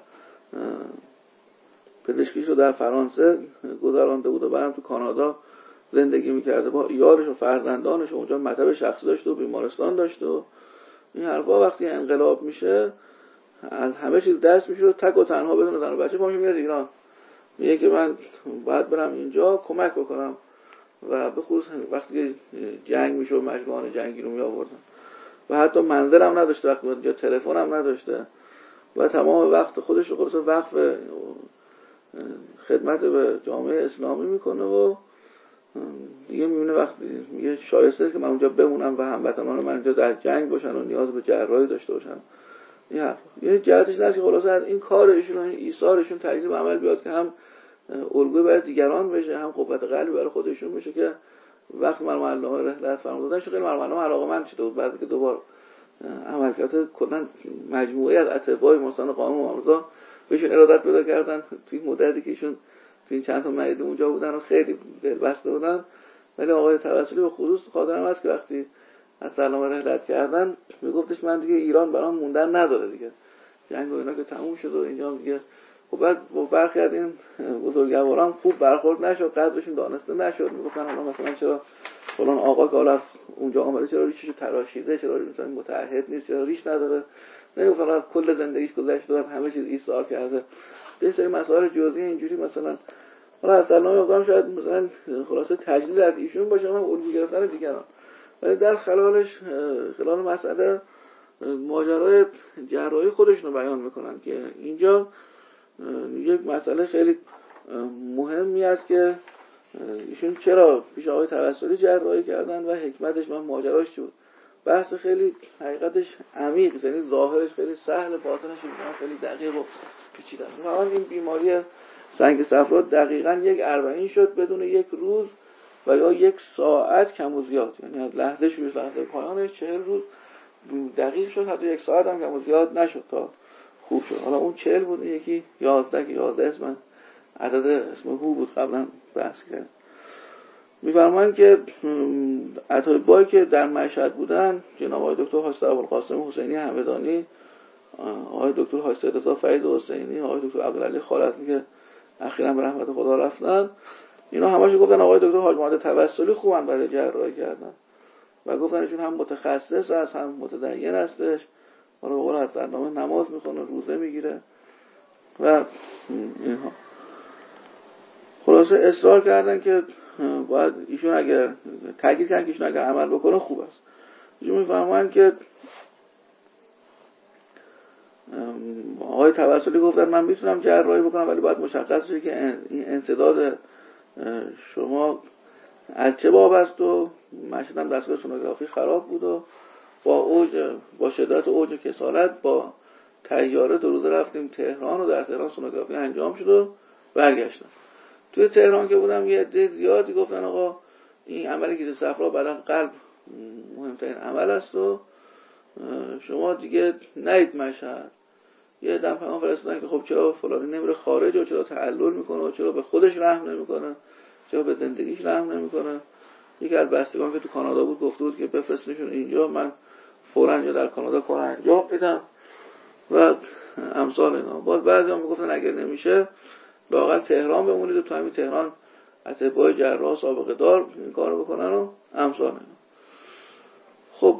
پزشکیشو در فرانسه گذرانده بود و بعدم تو کانادا زندگی میکرده با یارش و فرزندانش و اونجا مطب شخصی داشته و بیمارستان داشته و این حرفا. وقتی انقلاب میشه از همه چیز دست میشه و تک و تنها بدون زن و بچه پاش میاد ایران، میگه که من باید برم اینجا کمک بکنم و به خصوص وقتی جنگ میشه و مجموعان جنگی رو میآوردن و حتی منزل هم نداشته، وقتی اینجا تلفن هم نداشته و تمام وقت خودش رو خلاص وقف خدمت به جامعه اسلامی میکنه و دیگه میبینه وقتی میگه شایسته است که من اونجا بمونم و هموطنان من اینجا در جنگ باشن و نیاز به جراحی داشته باشن. این حرف یه جهتش نست که خلاصه از این کار ایشون و این ایثارشون تجلیل به عمل بیاد که هم الگوی برای دیگران بشه، هم قوت قلبی برای خودشون بشه که وقت مرحوم علامه رحلت فرمودن شو خیلی مرحوم علاقه‌مند شده بود بعد که دوبار عملکرد کلا مجموعه از اتباع مستان قائم و مرضا بهشون ارادت پیدا کردن توی مدتی که ایشون تو این چند تا مریض اونجا بودن و خیلی دلبسته بودن. ولی آقای توسلی به خصوص خاطرم هست که وقتی از علامه رحلت کردن میگفتش من دیگه ایران برام موندن نداره دیگه، جنگ و اینا که تموم شد و اینجا دیگه خب بعد با برخی از این بزرگواران خوب برخورد نشد، قدرشون دانسته نشد. میگفتن حالا مثلا چرا فلان آقا که حالا اونجا آمده چرا ریششو تراشیده، چرا مثلا متعهد نیست، چرا ریش نداره. نمیگفتن کل زندگیش گذشته و همه چیز ایثار کرده. یه سری مسائل جزئی اینجوری مثلا حالا از علامه اقدام شاید مثلا خلاصه تجلیل از ایشون باشه، هم الگو گرفتن دیگران. ولی در خلالش خلال مسئله ماجرای جراحی خودشونو بیان میکنن که اینجا یک مسئله خیلی مهمی است که ایشون چرا پیش آقای توسلی جراحی کردن و حکمتش من ماجراش چی بود. بحث خیلی حقیقتش عمیق، یعنی ظاهرش خیلی سهل، باطنش خیلی دقیق و پیچیده است. مثلا این بیماری سنگ صفرا دقیقاً یک اربعین شد بدون یک روز و یا یک ساعت کم و زیاد، یعنی از لحظه شروع لحظه پایانش چهل روز دقیق شد، حتی یک ساعت هم کم و زیاد نشد تا خوب شد. حالا اون چهل بود، یکی یازده که یازده اسم عدد اسم هو بود قبلا بحث کرد. می‌فرمایند که اتباعی که در مشهد بودن، جناب آقای دکتر حاجی ابوالقاسم حسینی همدانی، آقای دکتر حاجی رضا فرید حسینی، آقای دکتر عبدالعلی خالقی که اخیراً به رحمت خدا رفتن، اینا همه‌شون گفتن آقای دکتر حاج محمد توسلی خوبن برای جراحی کردن و گفتن ایشون هم متخصص است هم متدین هستش، حالا به قول حضرت نامه نماز میخونه، روزه میگیره و اینها. خلاصه اصرار کردن که باید ایشون اگر تاکید کردن که ایشون اگر عمل بکنه خوب است. ایشون میفرمایند که آقای توسلی گفتن من میتونم جراحی بکنم ولی باید مشخص شه که این انسداد شما از چه باب است و مشهد هم دستگاه سونوگرافی خراب بود و با اوج با شدت اوج کسالت با طیاره دو روزه رفتیم تهران و در تهران سونوگرافی انجام شد و برگشتم. توی تهران که بودم یه عده زیادی گفتن آقا این عمل کیسه صفرا بعد از قلب مهمترین عمل است و شما دیگه نرید مشهد. یه دم پیام فرستادن که خب چرا فلانی نمیره خارج و چرا تعلل میکنه و چرا به خودش رحم نمیکنه، چرا به زندگیش رحم نمیکنه. یکی از بستگان که تو کانادا بود گفته بود که بفرستنشون اینجا، من فوراً یا در کانادا کار انجام میدم و امثال اینا. باز بعضی‌ها میگفتن اگر نمیشه لااقل تهران بمونید و تو همین تهران اتباع جراح سابقه دار این کارو بکنن و امثال اینا. خب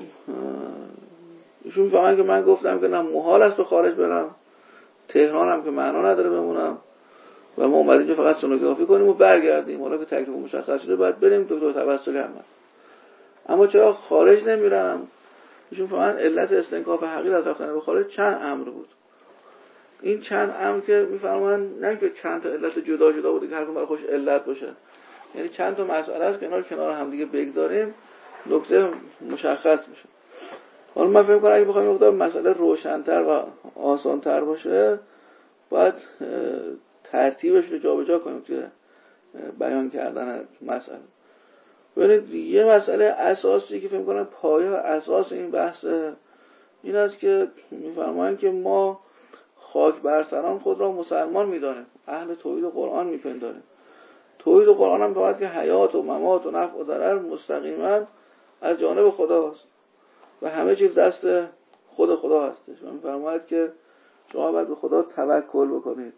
ایشون فهمن که من گفتم که نه محال است به خارج برم، تهران هم که معنا نداره بمونم و ما اومدیم فقط سونوگرافی کنیم و برگردیم، حالا که تکلیف مشخص شده باید بریم دکتر توسلی هم. اما چرا خارج نمیرم؟ ایشون فهمن علت استنکاف حقیر از رفتن به خارج چند امر بود. این چند امر که میفرمان نه که چند تا علت جدا جدا بوده که هر کدوم برای خودش علت باشه، یعنی چند تا مسئله است که کنار کنار هم دیگه بگذاریم نکته مشخص میشه. حالا من فکر کنم اگه بخوایم مقدار مسئله روشن‌تر و آسان‌تر باشه باید ترتیبش رو جابجا کنیم توی بیان کردن مسئله. ببینید یه مسئله اساسی که فکر کنم پایه و اساس این بحث این است که می‌فرمایند که ما خاک بر سران خود را مسلمان می‌دانیم، اهل توحید و قرآن می‌پنداریم. توحید و قرآن هم باید که حیات و ممات و نفع و ضرر مستقیما از جانب خداست و همه چیز دست خود خدا هستش. و می‌فرماید که شما باید به خدا توکل بکنید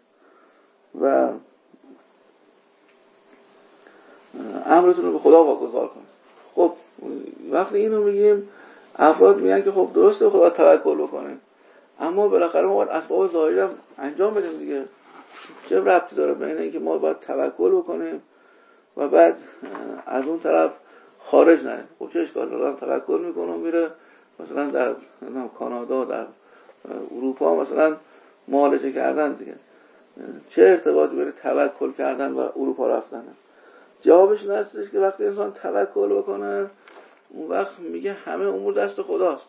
و امرتون رو به خدا واگذار کنید. خب وقتی اینو میگیم افراد میگن که خب درسته به خدا توکل بکنیم اما بالاخره ما باید اسباب ظاهری هم انجام بدیم دیگه. چه ربطی داره بین اینکه ما باید توکل بکنیم و بعد از اون طرف خارج نریم؟ خب چه اشکالی داره؟ توکل میکنه میره مثلا در کانادا در اروپا مثلا معالجه کردن دیگه. چه ارتباطی بین توکل کردن و اروپا رفتن؟ جوابش این هستش که وقتی انسان توکل بکنه اون وقت میگه همه امور دست خداست،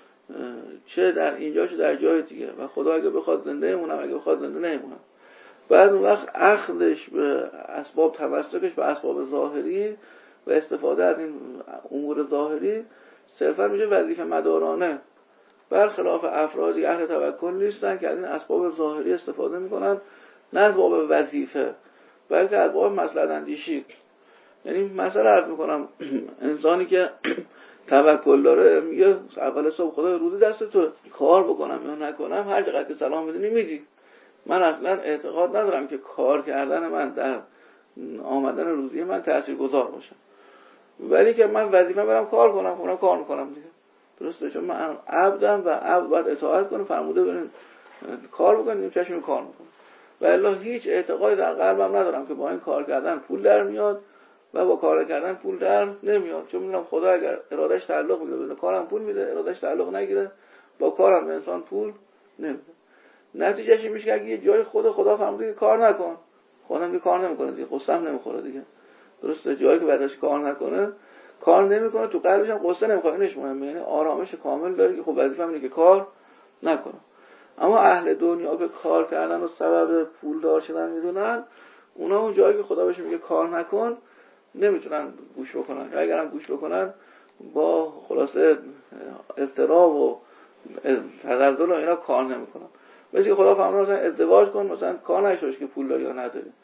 چه در اینجا چه در جای دیگه، و خدا اگه بخواد زنده مونم اگه بخواد زنده نمونم. بعد اون وقت اخذش به اسباب، تمسکش به اسباب ظاهری و استفاده از این امور ظاهری صرفا میشه وظیفه مدارانه، برخلاف افرادی اهل توکل نیستن که از این اسباب ظاهری استفاده میکنن نه از باب وظیفه بلکه از باب مصلحت اندیشی. یعنی مثلا عرض میکنم انسانی که توکل داره میگه اول صبح خدا روزی دست تو، کار بکنم یا نکنم هر چقدر که سلام بدونی میدی. من اصلا اعتقاد ندارم که کار کردن من در آمدن روزی من تاثیرگذار باشه، ولی که من وظیفه برم کار کنم خودم کار میکنم دیگه. درسته؟ چون من عبدم و عبد باید اطاعت کنه، فرموده بریم کار بکنیم چشم کار میکنم. و الا هیچ اعتقادی در قلبم ندارم که با این کار کردن پول در میاد و با کار کردن پول در نمیاد، چون میدونم خدا اگر ارادش تعلق میگیره به کارم پول میده، ارادش تعلق نگیره با کارم به انسان پول نمیده. نتیجهش این میشه که اگه یه جای خود خدا فرموده که کار نکن، خودم که کار نمیکنه دیگه، قصه‌ام نمیخوره دیگه. درسته؟ جایی که بعدش کار نکنه، کار نمیکنه، تو قلبش هم قصه نمیخوره، اینش مهمه، یعنی آرامش کامل داره که خب وظیفه‌م اینه که کار نکنه. اما اهل دنیا که کار کردن و سبب پولدار شدن میدونن، اونا اون جایی که خدا بهش میگه کار نکن نمیتونن گوش بکنن، یا اگرم گوش بکنن با خلاصه اضطراب و تزلزل و اینا کار نمیکنن. مثل که خدا فرموده مثلا ازدواج کن، مثلا کار نشوش که پول داری یا نداری.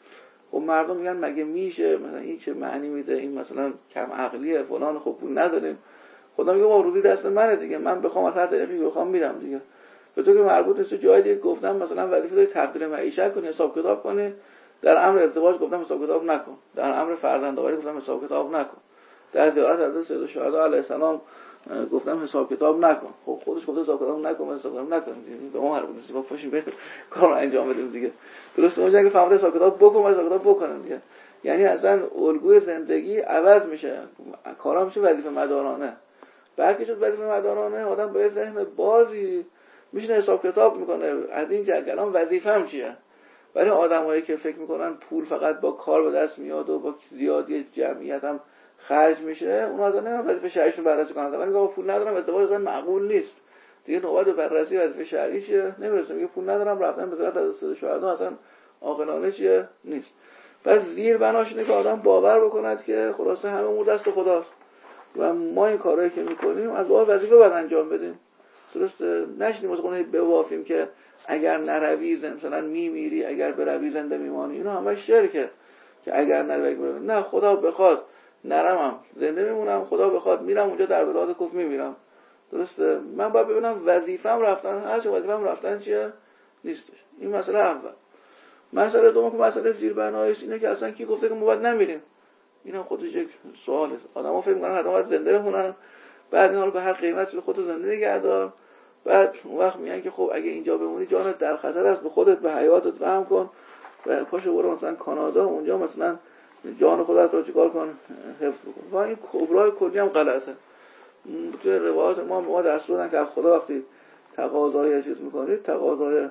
خب مردم میگن مگه میشه، مثلا این چه معنی میده، این مثلا کم عقلیه فلان، خب پول نداریم. خدا میگه با روزی دست منه دیگه، من بخوام از هر طریقی بخوام میدم دیگه. به تو که مربوط نیست. جای دیگه گفتم مثلا وظیفه داری تقدیر معیشت کنی، حساب کتاب کنی. در امر ازدواج گفتم حساب کتاب نکن، در امر فرزندآوری گفتم حساب کتاب نکن، در زیارت حضرت سید الشهدا علیه السلام گفتم حساب کتاب نکن. خب خودش گفته حساب کتاب نکن، حساب کتاب نکن، به ما مربوط نیست، با پاشیم بریم کارو انجام بدیم دیگه. درسته اونجا که فهمیده حساب کتاب بکن، حساب کتاب بکنن دیگه. یعنی اصلا الگوی زندگی عوض میشه، کارا میشه وظیفه مدارانه. بعد که شد وظیفه مدارانه، آدم با ذهن بازی میشینه حساب کتاب میکنه از این جنگلان وظیفه‌ام چیه. ولی آدمایی که فکر میکنن پول فقط با کار به دست میاد و با زیادی جمعیت هم خرج میشه، اون آدم نه وظیفه شرعیشون بررسی کنن. ولی میگه پول ندارم ازدواج اصلا معقول نیست دیگه، نوبت به بررسی وظیفه شرعی چیه نمیرسه. میگه پول ندارم رفتن به زیارت حضرت شهدا اصلا عاقلانه چیه نیست. پس زیر بناش اینه که آدم باور بکند که خلاصه همه امور دست خداست و ما این کارهایی که میکنیم از باب وظیفه باید انجام بدیم. درسته؟ نشینیم مثلا بوافیم که اگر نروی مثلا میمیری، اگر بروی زنده میمانی. اینا همه شرکه که اگر نروی بروی. نه، خدا بخواد نرمم زنده میمونم، خدا بخواد میرم اونجا در بلاد کفر میمیرم. درسته؟ من باید ببینم وظیفه‌ام رفتن هست، وظیفه‌ام رفتن چیه نیستش. این مسئله اول. مسئله دوم که مسئله زیربناییش اینه که اصلا کی گفته که ما باید نمیریم؟ اینا خودش یک سواله. آدم‌ها فکر می‌کنن آدم‌ها زنده بمونن، بعد اینا رو به هر قیمتی خودت زنده نگه دار. بعد اون وقت میگن که خب اگه اینجا بمونی جانت در خطر است، به خودت به حیاتت رحم کن و پاشو برو مثلا کانادا، اونجا مثلا جان خودت رو چیکار کن، حفظ کن. و این کبرای کلی هم غلطه. توی روایات ما ما دستور دادن که از خدا وقتی تقاضای چیز می‌کنید، تقاضای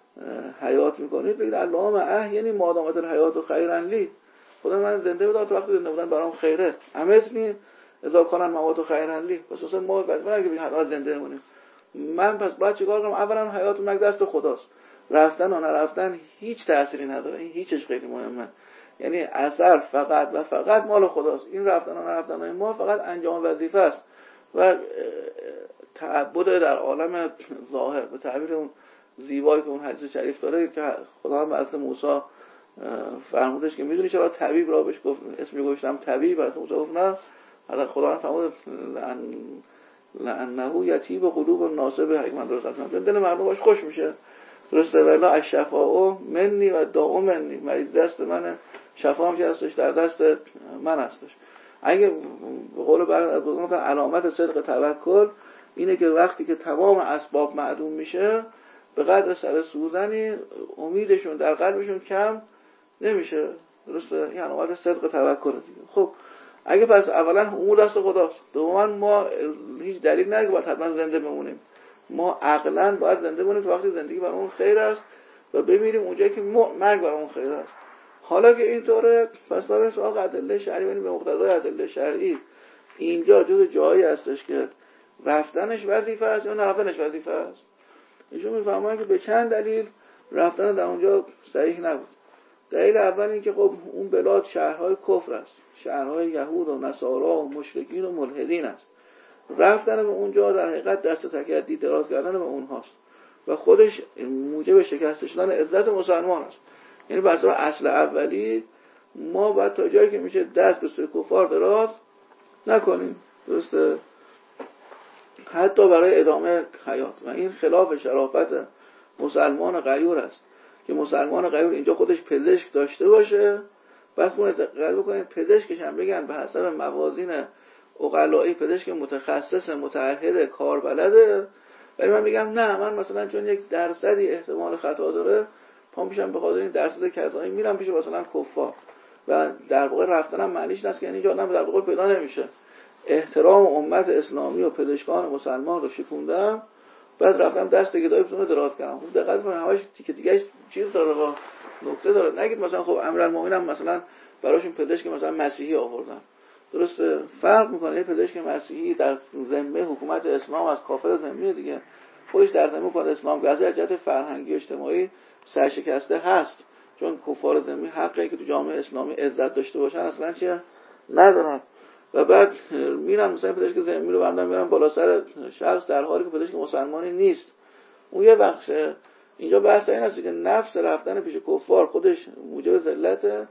حیات می‌کنید، بگید اللهم احیینی ما دامت الحیات خیرا لی. خدا من زنده بدار تو وقتی زنده بودن برام خیره. همه اسمی اذا کانن موات خیرا لی. پس اصلا ما بعد اگه بگیم حیات زنده بمونیم، من پس باید چیکار کنم؟ اولا حیات مرگ دست خداست. رفتن و نرفتن هیچ تأثیری نداره. این هیچش خیلی مهمه. یعنی اثر فقط و فقط مال خداست. این رفتن و نرفتن ما فقط انجام وظیفه است و تعبد در عالم ظاهر. به تعبیر اون زیبایی که اون حدیث شریف داره که خدا هم از موسی فرمودش که میدونی چرا طبیب را بهش گفت اسمی گذاشتم طبیب، از موسی گفت نه، حضرت خدا هم فرمود لعن لعنه یتیب قلوب الناس به حکمت درست کنه، دل مردم باش خوش میشه. درسته؟ ولی الشفاء منی و داء منی، مریض دست منه، شفا هم که هستش در دست من هستش. اگه به قول بعضی علامت صدق توکل اینه که وقتی که تمام اسباب معدوم میشه، به قدر سر سوزنی امیدشون در قلبشون کم نمیشه. درسته؟ این علامت صدق توکل دیگه. خب اگه پس اولا امور دست خداست، دوما ما هیچ دلیل نداره که باید حتما زنده بمونیم. ما عقلاً باید زنده بمونیم تا وقتی زندگی برامون خیر است و بمیریم اونجایی که مرگ برامون خیر است. حالا که اینطوره، پس ما بریم سراغ ادله شرعی، بریم به مقتضای ادله شرعی. اینجا جز جایی هستش که رفتنش وظیفه است یا نرفتنش وظیفه است. ایشون میفهمن که به چند دلیل رفتن در اونجا صحیح نبود. دلیل اول این که خب اون بلاد شهرهای کفر است، شهرهای یهود و نصارا و مشرکین و ملحدین است. رفتن به اونجا در حقیقت دست تکیه دراز کردن به اونهاست و خودش موجب شکست شدن عزت مسلمان است. یعنی بحث اصل اولی ما باید تا جایی که میشه دست به سوی کفار دراز نکنیم. درسته؟ حتی برای ادامه حیات. و این خلاف شرافت مسلمان غیور است که مسلمان غیور اینجا خودش پزشک داشته باشه، بعد خونه دقت بکنید پزشکش هم بگن به حسب موازین عقلایی پزشک متخصص متعهد کاربلده، ولی من میگم نه، من مثلا چون یک درصدی احتمال خطا داره پام پیشم به خاطر این درصد کذایی میرم پیش مثلا کفار و در واقع رفتنم معنیش نیست که یعنی اینجا آدم در واقع پیدا نمیشه. احترام امت اسلامی و پزشکان مسلمان رو شکوندم، بعد رفتم دست گدایی بتونه دراز کردم. خوب دقت کنید همش تیکه تیکش چیز داره، با نکته داره. نگید مثلا خب امیرالمومنین هم مثلا براشون پزشک مثلا مسیحی آوردن. درسته؟ فرق میکنه پزشک مسیحی در ذمه حکومت اسلام از کافر ذمه دیگه، خودش در ذمه حکومت اسلام گذر جهت فرهنگی اجتماعی سرشکسته هست، چون کفار ذمه حقی که تو جامعه اسلامی عزت داشته باشن اصلا چیه ندارن. و بعد میرن مثلا پزشک ذمه رو بردن میرن بالا سر شخص در حالی که پزشک مسلمانی نیست. اون یه بخشه. اینجا بحث این است که نفس رفتن پیش کفار خودش موجب ذلت،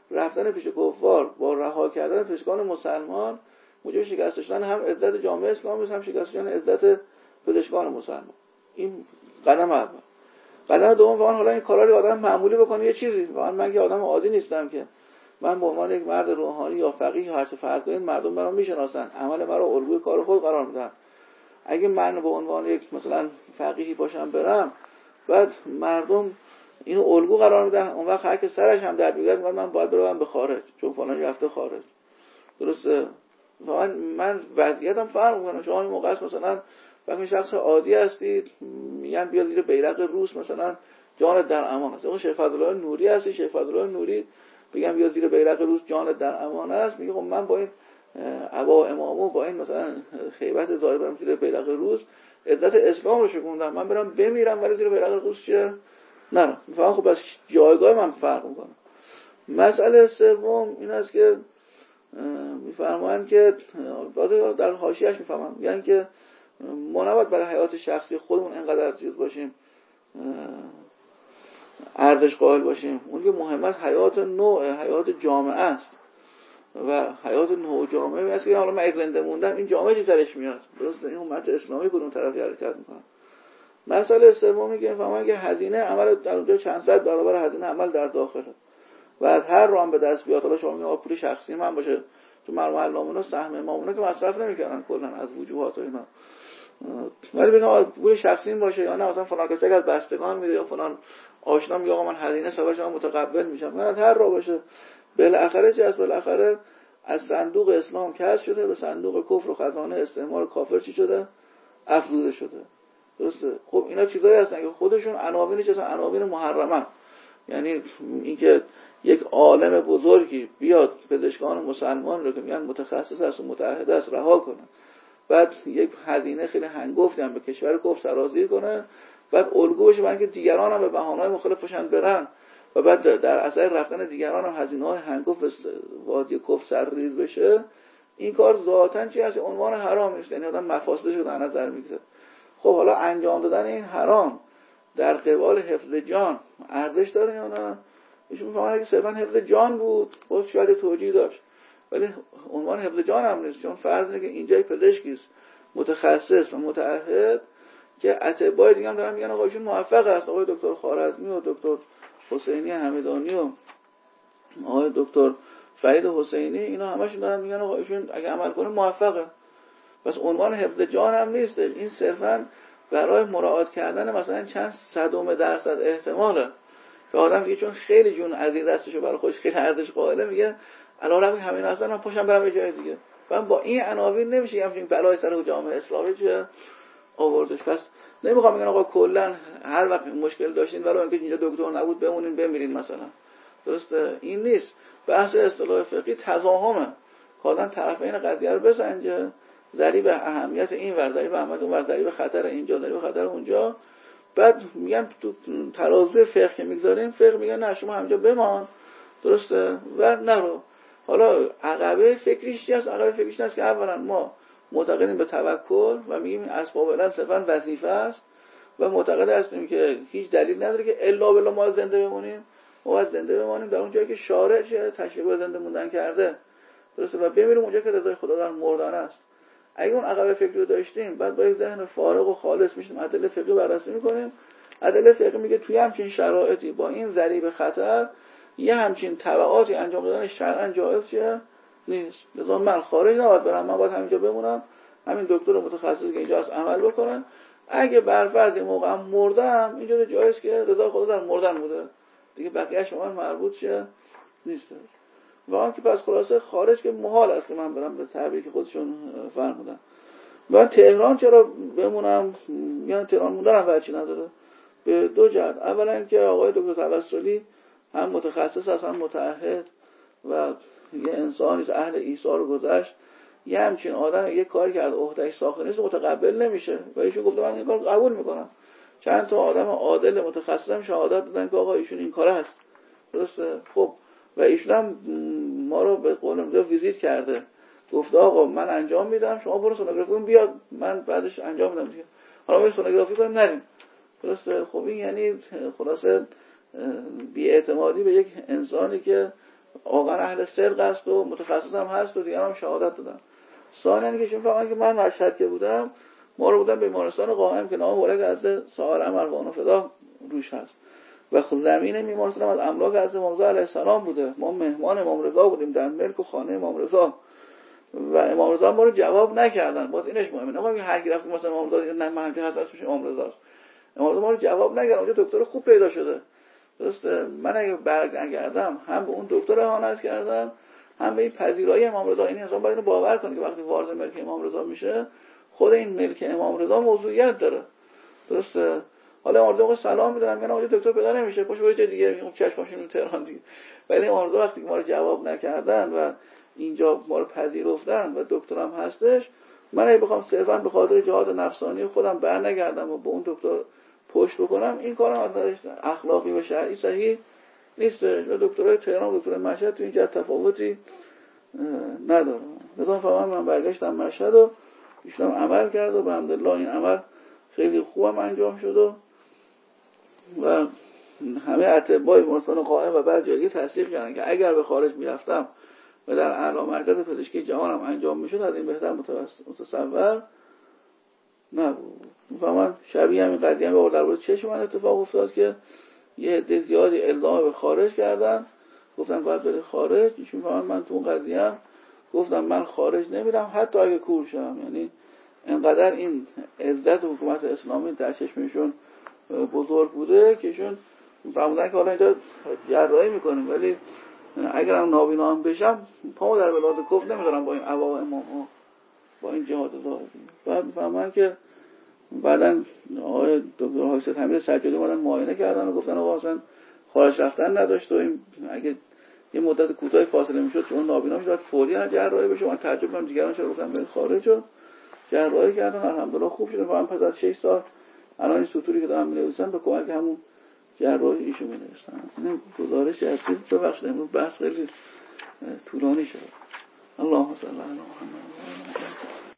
رفتن پیش کفار با رها کردن پزشکان مسلمان موجب شکست شدن هم عزت جامعه اسلامی هم شکست شدن عزت پزشکان مسلمان. این قدم اول. قدم دوم، واقعا حالا این کارا رو آدم معمولی بکنه یه چیزی، واقعا من که آدم عادی نیستم که من به عنوان یک مرد روحانی یا فقیه یا هر چه فرض کنید مردم منو میشناسن، عمل مرا الگوی کار خود قرار میدن. اگه من به عنوان یک مثلا فقیهی باشم برم، بعد مردم اینو الگو قرار میدن، اون وقت هر که سرش هم درد میگیره میگه من باید برم به خارج چون فلان رفته خارج. درسته؟ واقعا من وضعیتم فرق میکنه. شما این موقع مثلا وقتی شخص عادی هستید میگن بیاد زیر بیرق روس مثلا جانت در امان است. اون شیخ فضلالله نوری هستی، شیخ فضلالله نوری میگن بیاد زیر بیرق روس جانت در امان است، میگه خب من با این ابا و امامو با این مثلا خیبت ظاهر برم زیر بیرق روس عدت اسلام رو شکوندم، من برم بمیرم ولی زیر بیرق روس چیه؟ نه فقط خب بس جایگاه من فرق میکنه. مسئله سوم این است که میفرمایند که در حاشیه‌اش میفهمم یعنی که ما نباید برای حیات شخصی خودمون اینقدر چیز باشیم، ارزش قائل باشیم. اون که مهمت حیات نوع، حیات جامعه است و حیات نوع جامعه است که حالا من اگرنده موندم این جامعه چی سرش میاد. درسته؟ این امت اسلامی کدوم طرفی حرکت میکنه. مسئله سومی که میفهمن که هزینه عمل در اونجا چند صد برابر هزینه عمل در داخله و از هر راه به دست بیاد. حالا شما میگید پول شخصی من باشه، تو مرحوم علامه سهم امامونه که مصرف نمیکردن کلا از وجوهات و اینا، ولی بگم پول شخصی باشه یا نه مثلا فلان کسی از بستگان میده یا فلان آشنا میگه آقا من هزینه سوارش من متقبل میشم، من از هر راه باشه بالاخره چی است؟ بالاخره از صندوق اسلام کسب شده به صندوق کفر و خزانه استعمار کافر چی شده؟ افزوده شده. درسته؟ خب اینا چیزایی هستن که خودشون عناوینش هستن عناوین محرمه. یعنی اینکه یک عالم بزرگی بیاد پزشکان مسلمان رو که میگن متخصص است و متعهد است رها کنه، بعد یک هزینه خیلی هنگفتی هم به کشور کفر سرازیر کنه، بعد الگو بشه برای اینکه دیگران هم به بهانه‌های مختلف پشن برن و بعد در اثر رفتن دیگران هم هزینه‌های هنگفت وادی کفر سرریز بشه. این کار ذاتاً چی هست؟ عنوان حرام است. یعنی آدم مفاسدش رو در نظر میگیره. خب حالا انجام دادن این حرام در قبال حفظ جان ارزش داره یا نه؟ ایشون میگن که صرفا حفظ جان بود خب شاید توجیه داشت، ولی عنوان حفظ جان هم نیست، چون فرض اینه که اینجا پزشکی است متخصص و متعهد که اطباء دیگه هم دارن میگن آقا ایشون موفق است، آقای دکتر خوارزمی و دکتر حسینی همدانی و آقای دکتر فرید حسینی اینا همشون دارن میگن آقا ایشون اگه عمل کنه موفقه. پس عنوان حفظ جان هم نیست، این صرفا برای مراعات کردن مثلا چند صدم درصد احتماله که آدم میگه چون خیلی جون عزیز دستشو برای خودش خیلی ارزش قائله میگه علاوه همین اصلا من پاشم برم یه جای دیگه. من با این عناوین نمیشه همین بلای سر جامعه اسلامی چه آوردش. پس نمیخوام بگم آقا کلا هر وقت مشکل داشتین ولی اینکه اینجا دکتر نبود بمونین بمیرین مثلا. درسته؟ این نیست. بحث اصطلاح فقهی تضاهمه که آدم طرفین قضیه رو بسنجه، ضریب اهمیت این ور ضریب اهمیت اون ور ضریب خطر اینجا ضریب خطر اونجا. بعد میگم تو ترازوی فقه که میگذاریم فقه میگه نه شما همینجا بمان، درسته، و نرو. حالا عقبه فکریش چی است؟ عقبه فکریش است که اولا ما معتقدیم به توکل و میگیم این اسباب الان صرفا وظیفه است و معتقد هستیم که هیچ دلیل نداره که الا بالله ما زنده بمونیم، ما باید زنده بمانیم در اون جایی که شارع چه تشریع به زنده موندن کرده، درسته، و بمیریم اونجا که رضای خدا در مردن است. اگه اون عقبه فکری رو داشتیم بعد با یک ذهن فارغ و خالص میشیم ادله فقهی بررسی میکنیم. ادله فقهی میگه توی همچین شرایطی با این ضریب خطر یه همچین تبعاتی انجام دادن شرعاً جایز چیه؟ نیست. لذا من خارج نباید برم، من باید همینجا بمونم، همین دکتر متخصص که اینجا هست عمل بکنن. اگه برفرض موقع مردم اینجا جایز که رضا خدا در مردن بوده دیگه، بقیه‌اش من مربوط شه نیست. واقعا که پس خلاصه خارج که محال است که من برم به تعبیری که خودشون فرمودن. من تهران چرا بمونم؟ یعنی تهران موندن هم چی نداره به دو جهت. اولا که آقای دکتر توسلی هم متخصص است هم متعهد و یه انسانی است اهل ایثار و گذشت. یه همچین آدم یه کاری که از عهده‌اش ساخته نیست متقبل نمیشه و ایشون گفته من این کار قبول میکنم. چند تا آدم عادل متخصص هم شهادت دادن که آقا ایشون این کار هست، درسته. خب و ایشون هم ما رو به قول معروف ویزیت کرده، گفته آقا من انجام میدم شما برو سونوگرافی کن بیاد من بعدش انجام میدم دیگه، حالا بریم سونوگرافی کنیم نریم، درسته. خب این یعنی خلاصه بی‌اعتمادی به یک انسانی که واقعا اهل صدق است و متخصص هم هست و دیگران هم شهادت دادن. ثانیاً که چون فهمیدن که من مشهد که بودم، ما رو بودن بیمارستان قائم که نام ولگ از سایر امروان و فدا روش هست و خود زمین بیمارستان از املاک از امام رضا علیه السلام بوده. ما مهمان امام رضا بودیم در ملک و خانه امام رضا و امام رضا ما رو جواب نکردن. باز اینش مهمه، نمیگم هر کی رفت مثلا امام رضا نه من که هست اسمش امام رضاست، امام رضا ما رو جواب نکردن. اونجا دکتر خوب پیدا شده. درسته، من اگه برگردم هم به اون دکتر اهانت کردم هم به این پذیرایی امام رضا. این انسان باید اینو باور کنه که وقتی وارد ملک امام رضا میشه خود این ملک امام رضا موضوعیت داره. درسته، حالا امام رضا سلام میدونم میگن اونجا دکتر پیدا نمیشه، پشت به جای دیگه اون چشماشون رو تهران دیگه. ولی امام رضا وقتی ما رو جواب نکردن و اینجا ما رو پذیرفتن و دکترم هستش، من اگه بخوام صرفا به خاطر جهاد نفسانی خودم برنگردم و به اون دکتر پشت بکنم، این کارم از نظر اخلاقی و شرعی صحیح نیست. و دکترای تهران و دکترای مشهد تو اینجا تفاوتی نداره. مثلا فهمم من برگشتم مشهد و ایشون عمل کرد و الحمدلله این عمل خیلی خوبم انجام شد و, و همه اطباء بیمارستان قائم و بعد جایی تصدیق کردن که اگر به خارج میرفتم و در اعلی مرکز پزشکی جهانم انجام میشد از این بهتر متصور نبود. فهمم شبیه همین قضیه هم در مورد چشم من اتفاق افتاد که یه عده زیادی اعلام به خارج کردن، گفتن باید بری خارج. ایشون فهمم من تو اون قضیه هم گفتم من خارج نمیرم حتی اگه کور شم. یعنی انقدر این عزت حکومت اسلامی در چشمشون بزرگ بوده که ایشون فهمیدن که حالا اینجا جراحی میکنیم ولی اگرم نابینا هم بشم پامو در بلاد کفر نمیذارم با این عوام ها با این جهاد ظاهری. بعد میفهمن که بعداً آقای دکتر حافظ حمید سجادی اومدن معاینه کردن و گفتن آقا اصلا خارج رفتن نداشت و این اگه یه مدت کوتاه فاصله میشد چون نابینا میشد فوری جراحی بشه. من تعجب کردم دیگران چرا گفتن برید خارج و جراحی کردن. الحمدلله خوب شد. من پس از شش سال الان این سطوری که دارم می‌نویسم به کمک همون جراحی ایشون می‌نویسم. این گزارش هستید تو بخش امروز بحث خیلی طولانی شد. اللهم صل علی محمد.